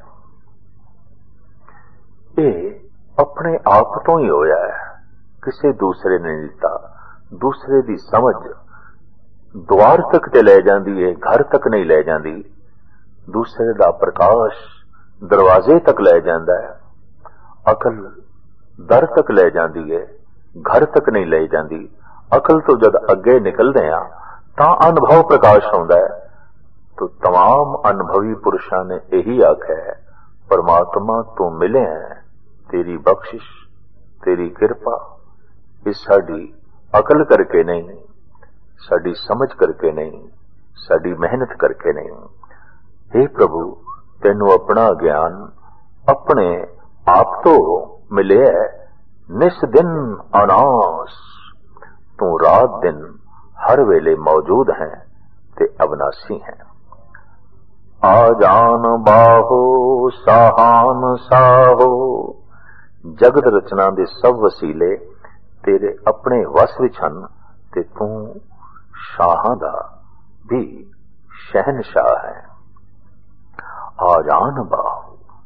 ये अपने आप तो ही होया है, किसी दूसरे ने दिता। दूसरे दी समझ द्वार तक ते ले जांदी है, घर तक नहीं ले जांदी। दूसरे दा प्रकाश दरवाजे तक ले जांदा है। अकल दर तक ले जांदी है, घर तक नहीं ले जांदी। अकल तो जद अगे निकलदे आ तां अनुभव प्रकाश आउंदा है। तो तमाम अनुभवी पुरुषां ने यही आख्या है, परमात्मा तू मिले हैं, तेरी बख्शिश तेरी कृपा इस साडी अकल करके नहीं, साडी समझ करके नहीं, साडी मेहनत करके नहीं। हे प्रभु, तेनू अपना ज्ञान अपने आप तो मिले है। निस दिन अनास, तू रात दिन हर वेले मौजूद है ते अविनाशी है। आजान बाहो साहान साहो, जगत रचना दे सब वसीले तेरे अपने वस विच हन ते तू शाहां दा भी शहनशाह है। आजान बाहो,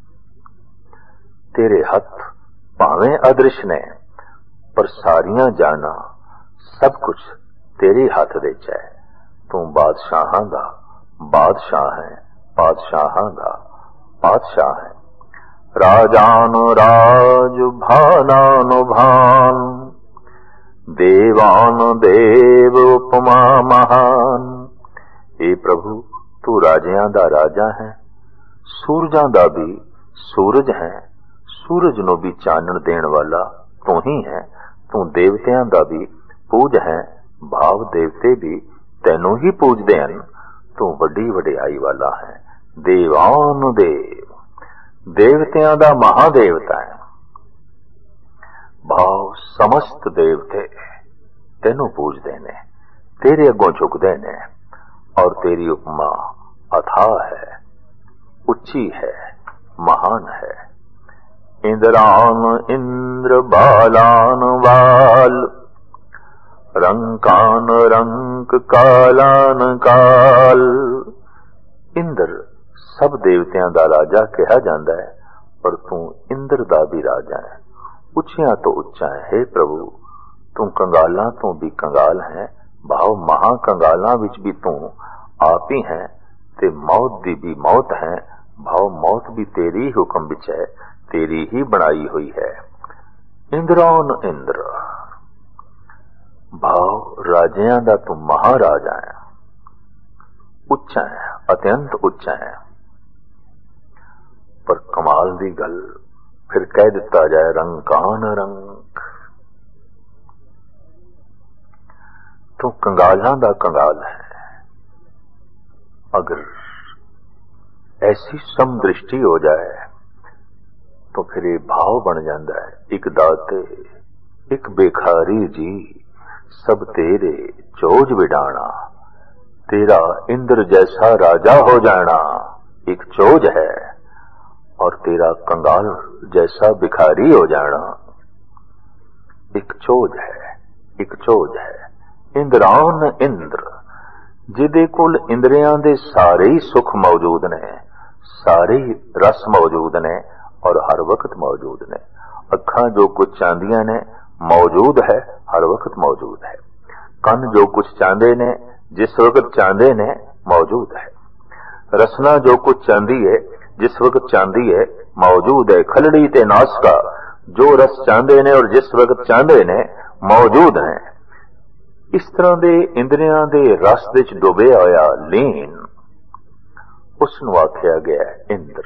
तेरे हथ भावें अदृश ने पर सारियां जाना सब कुछ तेरे हाथ विच है। तू बादशाहां दा बादशाह है, बादशाहां दा बादशाह है। राजान राज भानान भान, देवान देव उपमा महान। हे प्रभु, तू राजियां दा राजा है, सूरजां दा भी सूरज है, सूरज नो भी चानण देण वाला तू ही है। तू देवतियां दा भी पूज है, भाव देवते भी तैनू ही पूजदे हन। तू वड्डी वडियाई वाला है, देवान देव, देवतियां दा महादेवता है। भाव समस्त देवते तेनू पूजदे ने, तेरे अगों झुकदे ने, और तेरी उपमा अथाह है, उच्ची है, महान है। इंद्रान इंद्र बालान बाल, रंकान रंक कालान काल। इंद्र सब देवतियां दा राजा कहा जांदा है, पर तू इंद्र दा भी राजा है, उच्चियां तो उच्चा है। हे प्रभु, तू कंगालां तो भी कंगाल है, भाव महा कंगालां विच भी तू आप ही है, ते मौत दी भी मौत है, भाव मौत भी तेरी हुक्म विच है, तेरी ही बनाई हुई है। इंद्रान इंद्र, भाव राजियां दा तू महाराजा है, उच्चा है, अत्यंत उच्चा है। पर कमाल दी गल फिर कह दिता जाए, रंकान रंक, तू कंगालां दा कंगाल है। अगर ऐसी समदृष्टि हो जाए तो फिर ये भाव बन जाता है, एक दाते एक बेखारी जी, सब तेरे चोज विडाना। तेरा इंद्र जैसा राजा हो जाना एक चोज है, और तेरा कंगाल जैसा भिखारी हो जाना एक चोज है, एक चोज है। इंद्रान इंद्र, जिदे कोल इंद्रियां दे सारे ही सुख मौजूद ने, सारे ही रस मौजूद ने, और हर वक्त मौजूद ने। अखां जो कुछ चाहदियां ने मौजूद है, हर वक्त मौजूद है। कन जो कुछ चाहते ने, जिस वक्त चाहते ने, मौजूद है। रसना जो कुछ चाहती है, जिस वक्त चाहती है, मौजूद है। खलड़ी ते नासका जो रस चाहते ने और जिस वक्त चाहते ने, मौजूद है। इस तरह दे इंद्रियां दे रस विच डुबे होया लीन, उसनू आख्या गया है इंद्र।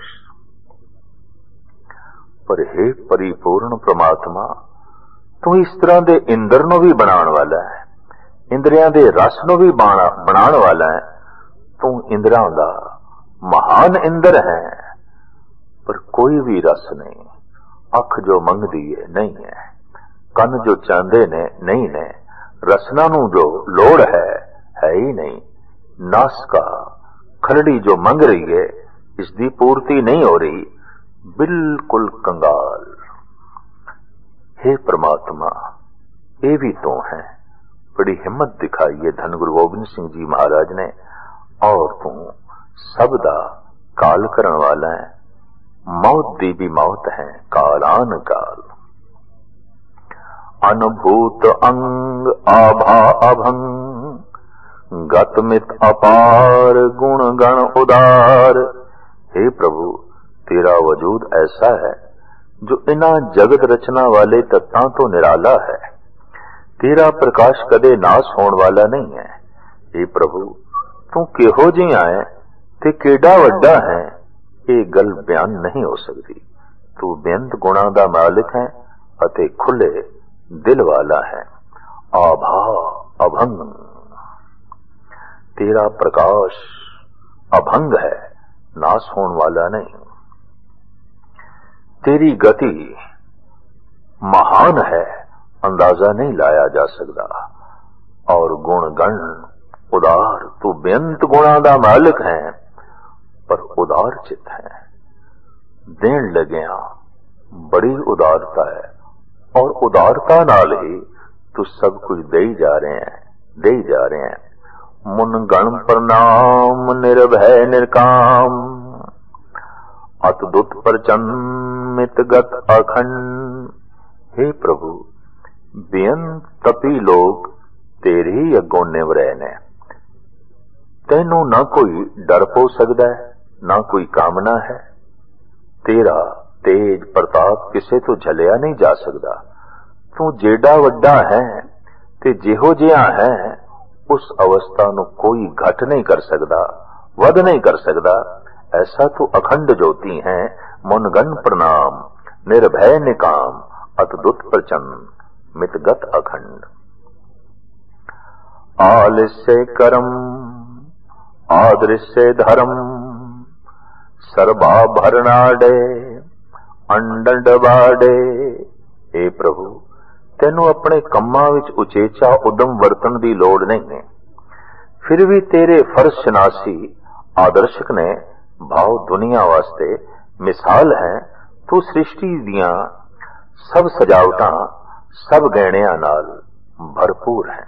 पर हे परिपूर्ण परमात्मा, तू इस तरह दे इंद्र नू भी बनाने वाला है, इंद्रियां दे रस नू भी बनाने वाला है। तू इंद्रां दा महान इंद्र है, पर कोई भी रस नहीं। अख जो मंगदी है नहीं है, कन जो चाहते ने नहीं ने, रसना नू जो लोड़ है है ही नहीं। नासका खलड़ी जो मंग रही है, इसकी पूर्ति नहीं हो रही, बिल्कुल कंगाल। हे परमात्मा, ये भी तो है। बड़ी हिम्मत दिखाई है धन गुरु गोबिंद सिंह जी महाराज ने, और तू सब दा काल करन वाला है। मौत दी भी मौत है, कालान काल। अनुभूत अंग आभा अभंग, गतमित अपार गुण गण उदार। हे प्रभु, तेरा वजूद ऐसा है जो इन्हां जगत रचना वाले तत्तां तो निराला है। तेरा प्रकाश कदे नाश होने वाला नहीं है। हे प्रभु, तू किहो जिहा है ते केड़ा वड्डा है, ये गल बयान नहीं हो सकती। तू बेअंत गुणा दा मालिक है, अते खुले दिल वाला है। आभा अभंग, तेरा प्रकाश अभंग है, नाश होने वाला नहीं। तेरी गति महान है, अंदाजा नहीं लाया जा सकता। और गुण गण उदार, तू बेअंत गुणा दा मालिक है, पर उदार चित है। देन लगिया बड़ी उदारता है, और उदारता नाल ही तू सब कुछ दे ही जा रहे हैं, दे ही जा रहे हैं। मुन गण प्रणाम निर्भय निर्काम, अतदुत प्रचन्मित गत अखंड। हे प्रभु, बेअंत तपी लोग तेरे ही अगों निवरे ने। तैनू ना कोई डर पो सकदा है, ना कोई कामना है। तेरा तेज प्रताप किसे तो झलिया नहीं जा सकता। तू जेड़ा वड्डा है ते जिहो जिहा है, उस अवस्था नु कोई घट नहीं कर सकता, वध नहीं कर सकता। ऐसा तू अखंड ज्योति है। मुनगन प्रणाम निर्भय निकाम, अतदुत प्रचन्न मितगत अखंड। आलस्य कर्म आदृश्य धर्म, सर्वा भरनाडे अंडंड बाड़े। हे प्रभु, तेनू अपने कम्मां विच उचेचा उदम वरतन दी लोड़ नहीं है। फिर भी तेरे फर्ज शनासी आदर्शक ने भाव दुनिया वास्ते मिसाल है। तू सृष्टि दियां सब सजावटां सब गहणियां नाल भरपूर है।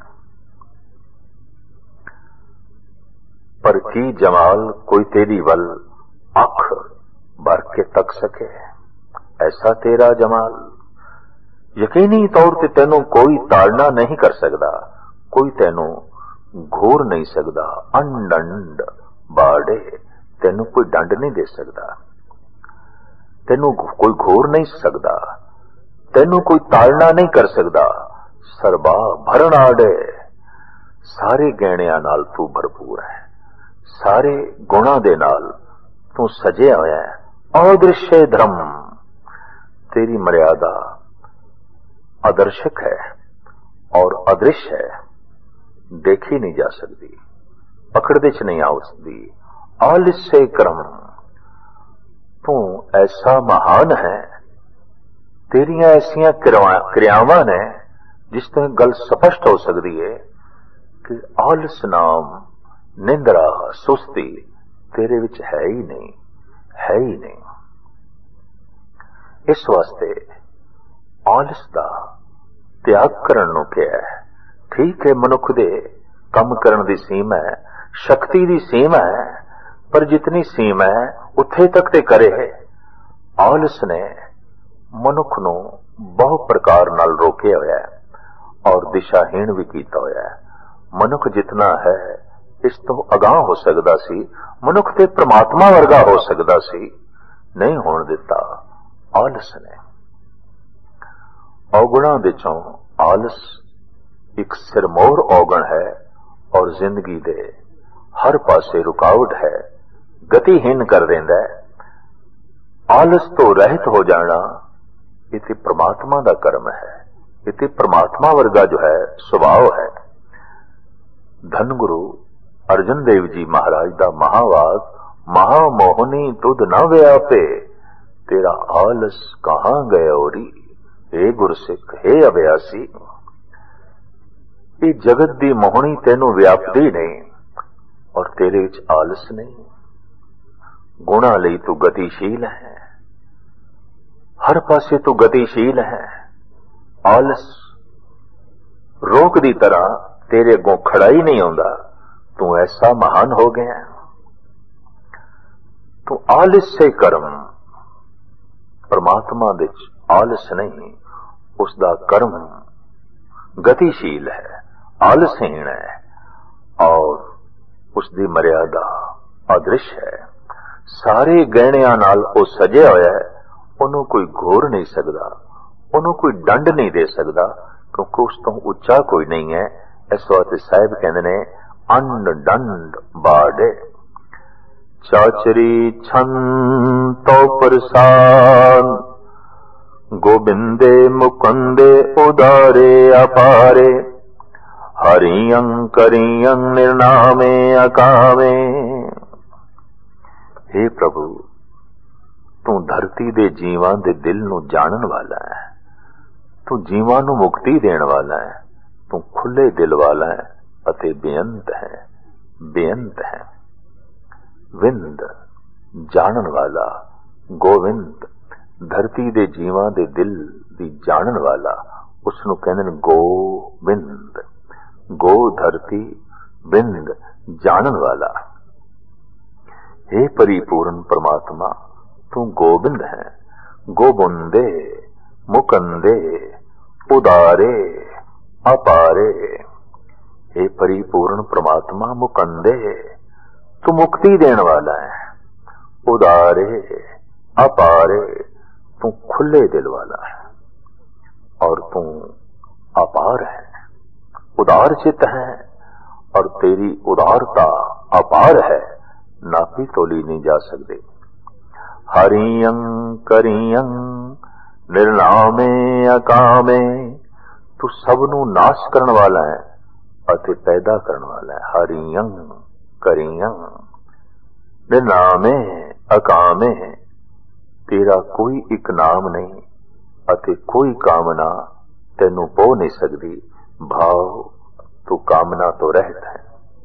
पर की जमाल कोई तेरी वल अख भर के तक सके, ऐसा तेरा जमाल। यकीनी तौर ते तेनू कोई ताड़ना नहीं कर सकता, कोई तेनू घोर नहीं सकता। अंडंड बाड़े, तेनू कोई दंड नहीं दे सकता, तेनू कोई घोर नहीं सकता, तेनू कोई ताड़ना नहीं कर सकता। सरबा भरण आड़े, सारे गहणियां नाल तू भरपूर है, सारे गुणा दे नाल तू सजिया होया है। अदृश्य धर्म, तेरी मर्यादा आदर्शक है और अदृश्य है, देखी नहीं जा सकती, पकड़दे च नहीं आ सकती। आलस्य क्रम, तू ऐसा महान है। तेरियां ऐसियां क्रियावां ने जिस तरह गल स्पष्ट हो सकती है कि आलस नाम निंद्रा सुस्ती तेरे विच है ही नहीं, है ही नहीं। इस वास्ते आलस दा त्याग करन नूं कहा है। ठीक है, मनुख दे कम करन दी सीमा है, शक्ति दी सीमा है, पर जितनी सीमा है उत्थे तक ते करे। आलस ने मनुख नूं बहु प्रकार नाल रोके होया है और दिशाहीन भी कीता होया है। मनुख जितना है इस तो अगाह हो सकदा सी, मनुख ते परमात्मा वर्गा हो सकदा सी, नहीं होण दिता आलस ने। औगुणा विचों आलस एक सिरमौर औगण है और जिंदगी दे हर पासे रुकावट है, गतिहीन कर देंदा है। आलस तो रहित हो जाना इति परमात्मा दा कर्म है, इति परमात्मा वर्गा जो है स्वभाव है। धन गुरु अर्जन देव जी महाराज दा महावाक, महामोहनी तुध न व्यापे, तेरा आलस कहां गए ओरी। हे गुरसिख, हे अभ्यासी, ये जगत दी मोहनी तेनू व्यापदी नहीं और तेरे विच आलस नहीं। गुणा लई तू गतिशील है, हर पासे तू गतिशील है। आलस रोक दी तरह तेरे अगों खड़ा ही नहीं आउंदा। तू ऐसा महान हो गया, तू आलस से कर्म। परमात्मा विच आलस नहीं, उसका कर्म गतिशील है, आलसहीन है और उसकी मर्यादा अदृश्य है। सारे गहणियां नाल वो सजिया होया है, उन्हों कोई घोर नहीं सकता, उन्हों कोई दंड नहीं दे सकता, क्योंकि उस तो उच्चा कोई नहीं है। इस वास्ते साहिब कहते ने अंड दंड बाड़े, चाचरी छन तो प्रसान, गोबिंदे मुकुंदे उदारे अपारे, हरियं करियं निर्नामे अकामे। हे प्रभु, तू धरती दे जीवां दे दिल नूं जानन वाला है, तू जीवां नूं मुक्ति देण वाला है, तू खुले दिल वाला है अते बेअंत है, बेअंत है। विंद जानन वाला, गोविंद धरती दे जीवां दे दिल दी जानन वाला, उसनूं कहंदे ने गोविंद। गो धरती, बिंद जानन वाला। हे परिपूर्ण परमात्मा, तू गोविंद है। गोबुंदे मुकंदे उदारे अपारे। हे परिपूर्ण परमात्मा मुकंदे, तू मुक्ति देने वाला है। उदारे अपारे, तू खुले दिल वाला है और तू अपार है, उदार चित है और तेरी उदारता अपार है, नापी तोली नहीं जा सकते। हरियं करियं निर्नामे अकामे, तू सबनू नाश करने वाला है अते पैदा करने वाला है। हरियं करियं निर्नामे अकामे, तेरा कोई एक नाम नहीं अते कोई कामना तेनू पो नहीं सकती। भाव तू कामना तो रहत है।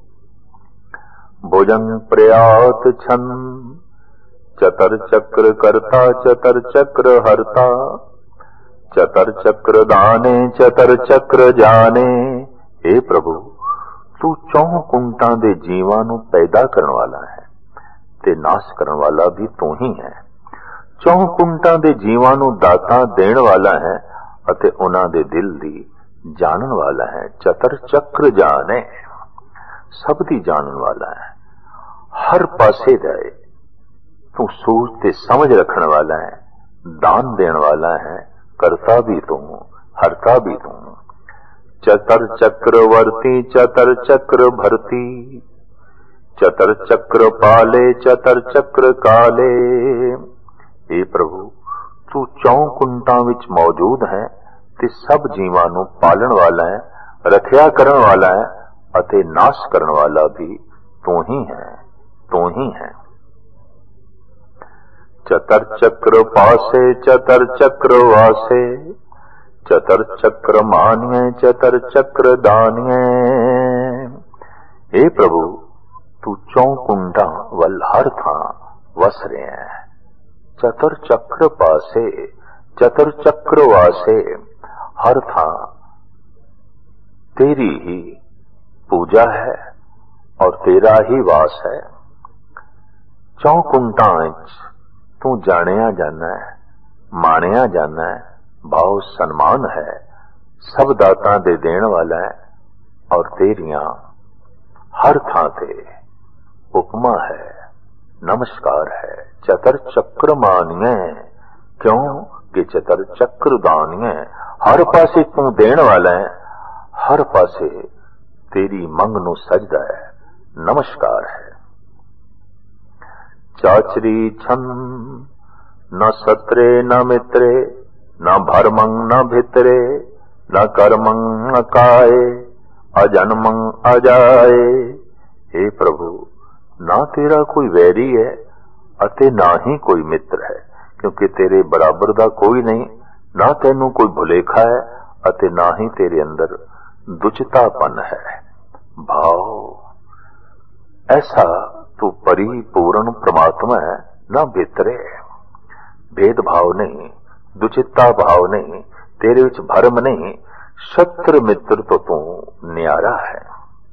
भुजंग प्रयात छन, चतर चक्र करता चतर चक्र हरता, चतर चक्र दाने चतर चक्र जाने। हे प्रभु, तू चौं कुंटां दे जीवां नू पैदा करने वाला है ते नाश करने वाला भी तू ही है। चौं कुंटां दे जीवां नू दाता देण वाला है अते उन्हां दे दिल दी जानन वाला है। चतर चक्र जाने, सब दी जानन वाला है। हर पासे जाए तू सोच ते समझ रखने वाला है, दान देने वाला है, करता भी तू हरता भी तू। चतर चक्र वर्ती चतर चक्र भरती, चतर चक्र पाले चतर चक्र काले। हे प्रभु, तू चौं कुंटां विच मौजूद है ते सब जीवां नू पालन वाला है, रखिया करन वाला है अते नाश करन वाला भी तू ही है, तू ही है। चतर चक्र पासे चतर चक्र वासे, चतर चक्र मानिए चतर चक्र दानिए। हे प्रभु, तू चौं कुंडा वल हर थां वस रहे हैं। चतर चक्र पासे चतर चक्र वासे, हर थां तेरी ही पूजा है और तेरा ही वास है। चौं कुंटां विच तू जानिया जाना है, मानिया जाना है, भाव सन्मान है, सब दाता दे देण वाला है और तेरियां हर थां ते उपमा है, नमस्कार है। चतर चक्र मानिए, क्यों कि चतर चक्र दानिए। हर पासे तू देण वाला है, हर पासे तेरी मंग नू सजदा है, नमस्कार है। चाचरी छन न सत्रे न मित्रे, न भरमं न भितरे, न कर्मं न काये, अजन्मं अजाए। हे प्रभु, ना तेरा कोई वैरी है अते ना ही कोई मित्र है, क्योंकि तेरे बराबर दा कोई नहीं। ना तेनू कोई भुलेखा है अते ना ही तेरे अंदर दुचतापन है। भाव ऐसा तू परिपूर्ण परमात्मा है, ना भितरे भेदभाव नहीं, दुचिता भाव नहीं, तेरे विच भरम नहीं। शत्रु मित्र तो तू न्यारा है।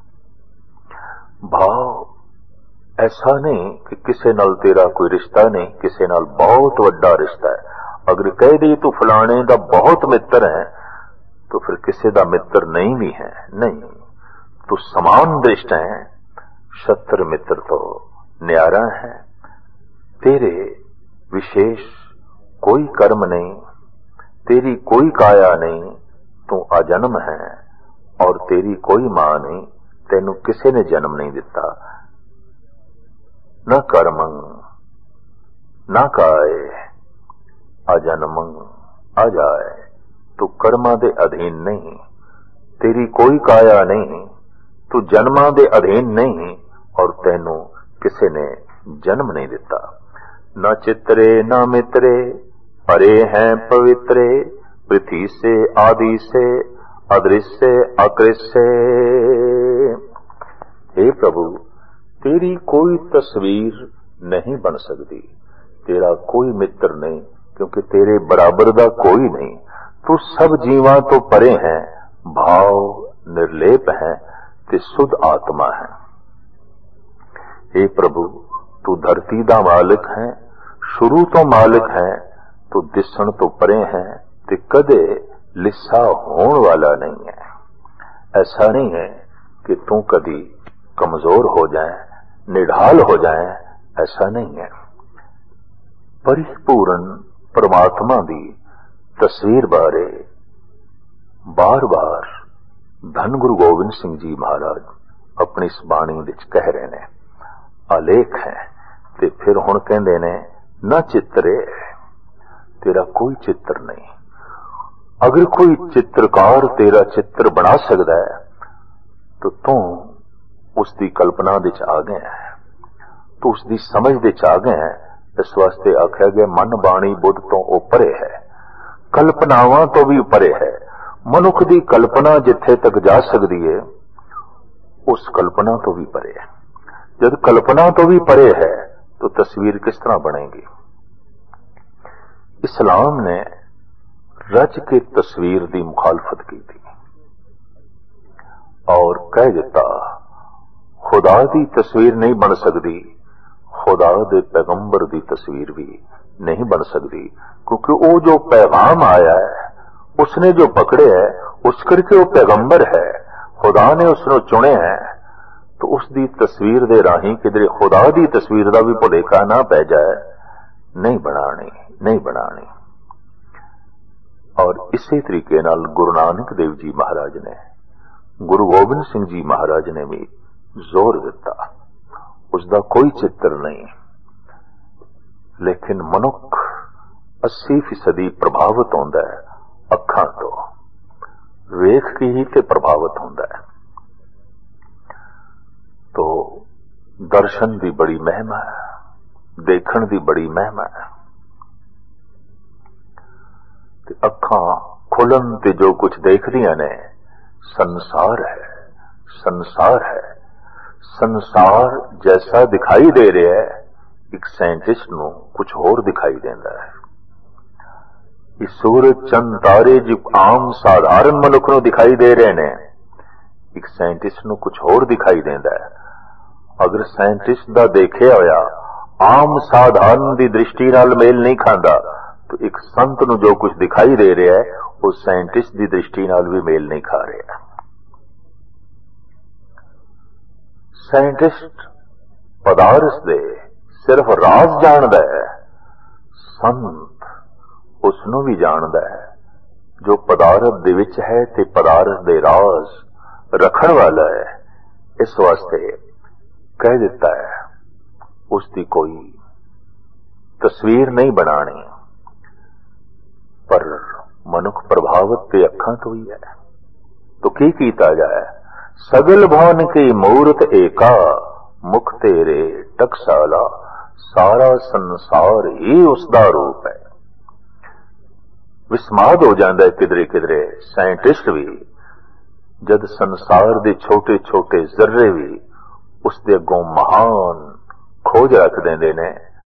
भाव ऐसा नहीं कि किसे नाल तेरा कोई रिश्ता नहीं, किसे नाल बहुत वड्डा रिश्ता है। अगर कह दी तू फलाने दा बहुत मित्र है तो फिर किसे दा मित्र नहीं भी है। नहीं, तू समान दृष्ट है। शत्रु मित्र तो न्यारा है। तेरे विशेष कोई कर्म नहीं, तेरी कोई काया नहीं, तू अजन्म है और तेरी कोई मां नहीं, तेनू किसी ने जन्म नहीं दिता। न कर्मं न काये अजन्मं आ जाए। तू कर्मां दे अधीन नहीं, तेरी कोई काया नहीं, तू जन्मां दे अधीन नहीं, और तैनू किसी ने जन्म नहीं दिता। न चित्रे न मित्रे, परे हैं पवित्रे, पृथ्वी से आदि से, अदृश्य अकृष्य। हे प्रभु, तेरी कोई तस्वीर नहीं बन सकती, तेरा कोई मित्र नहीं, क्योंकि तेरे बराबर दा कोई नहीं। तू सब जीवां तो परे हैं, भाव निर्लेप है, ते शुद्ध आत्मा है। हे प्रभु, तू धरती दा मालिक है, शुरू तो मालिक है, तू दिसण तो परे है, ते कदे लिस्सा होण वाला नहीं है। ऐसा नहीं है कि तू कभी कमजोर हो जाए, निढाल हो जाए, ऐसा नहीं है। परिपूर्ण परमात्मा दी तस्वीर बारे बार बार धन गुरु गोबिंद सिंह जी महाराज अपनी इस बाणी विच कह रहे ने, आलेख है। ते फिर हुण कहंदे ने, न चित्रे, तेरा कोई चित्र नहीं। अगर कोई चित्रकार तेरा चित्र बना सकता है तो तू उसकी कल्पना विच आ गया है, तो उसकी समझ विच आ गया है। इस वास्ते आख्या गया, मन बाणी बुद्ध तो ओ परे है, कल्पनावां तो भी परे है। मनुख की कल्पना जिथे तक जा सकती है, उस कल्पना तो भी परे है। जब कल्पना तो भी परे है तो तस्वीर किस तरह बनेगी? इस्लाम ने रच के तस्वीर की मुखालफत की थी और कह दिता, खुदा की तस्वीर नहीं बन सकती, खुदा दे पैगंबर की तस्वीर भी नहीं बन सकती, क्योंकि वो जो पैगाम आया है, उसने जो पकड़े है, उस करके वो पैगंबर है, खुदा ने उसने चुने हैं। तो उसकी तस्वीर दे राही किधरे खुदा की तस्वीर का भी भुलेखा ना पै जाए, नहीं बनानी, नहीं बनानी। और इसी तरीके नाल गुरु नानक देव जी महाराज ने, गुरु गोबिंद सिंह जी महाराज ने भी जोर दिता, उसका कोई चित्र नहीं। लेकिन मनुख अस्सी फीसदी प्रभावित होंदा है अखां तो, वेख के ही ते प्रभावित होंदा है। तो दर्शन की बड़ी महिमा है, देखण की बड़ी महिमा है। ते अखां खुलन ते जो कुछ देखदियां ने, संसार है, संसार है। संसार जैसा दिखाई दे रहा है, एक साइंटिस्ट नूं कुछ होर दिखाई देता है। ये सूरज चंद तारे जो आम साधारण मनुख नूं दिखाई दे रहे ने, एक साइंटिस्ट नूं कुछ होर दिखाई देता है। अगर साइंटिस्ट दा देखिया होया आम साधारण दी दृष्टि नाल मेल नहीं खांदा, तो एक संत नूं जो कुछ दिखाई दे रहा है, वो साइंटिस्ट दी दृष्टि नाल भी मेल नहीं खा रहा। साइंटिस्ट पदार्थ दे सिर्फ राज जानदा है, संत उसनों भी जानदा है जो पदार्थ दे विच है ते पदार्थ दे राज रखण वाला है। इस वास्ते कह दिता है, उसकी कोई तस्वीर नहीं बनानी, पर मनुख प्रभावित ते अखां तो ही है। तो की कीता जाए? सगल भवन की मूरत एका, मुख तेरे टकसाला, सारा संसार ही उसका रूप है। विस्माद हो जाता है किधरे किधरे साइंटिस्ट भी, जद संसार दे छोटे छोटे जर्रे भी उसके अगों महान खोज रख देंदे ने,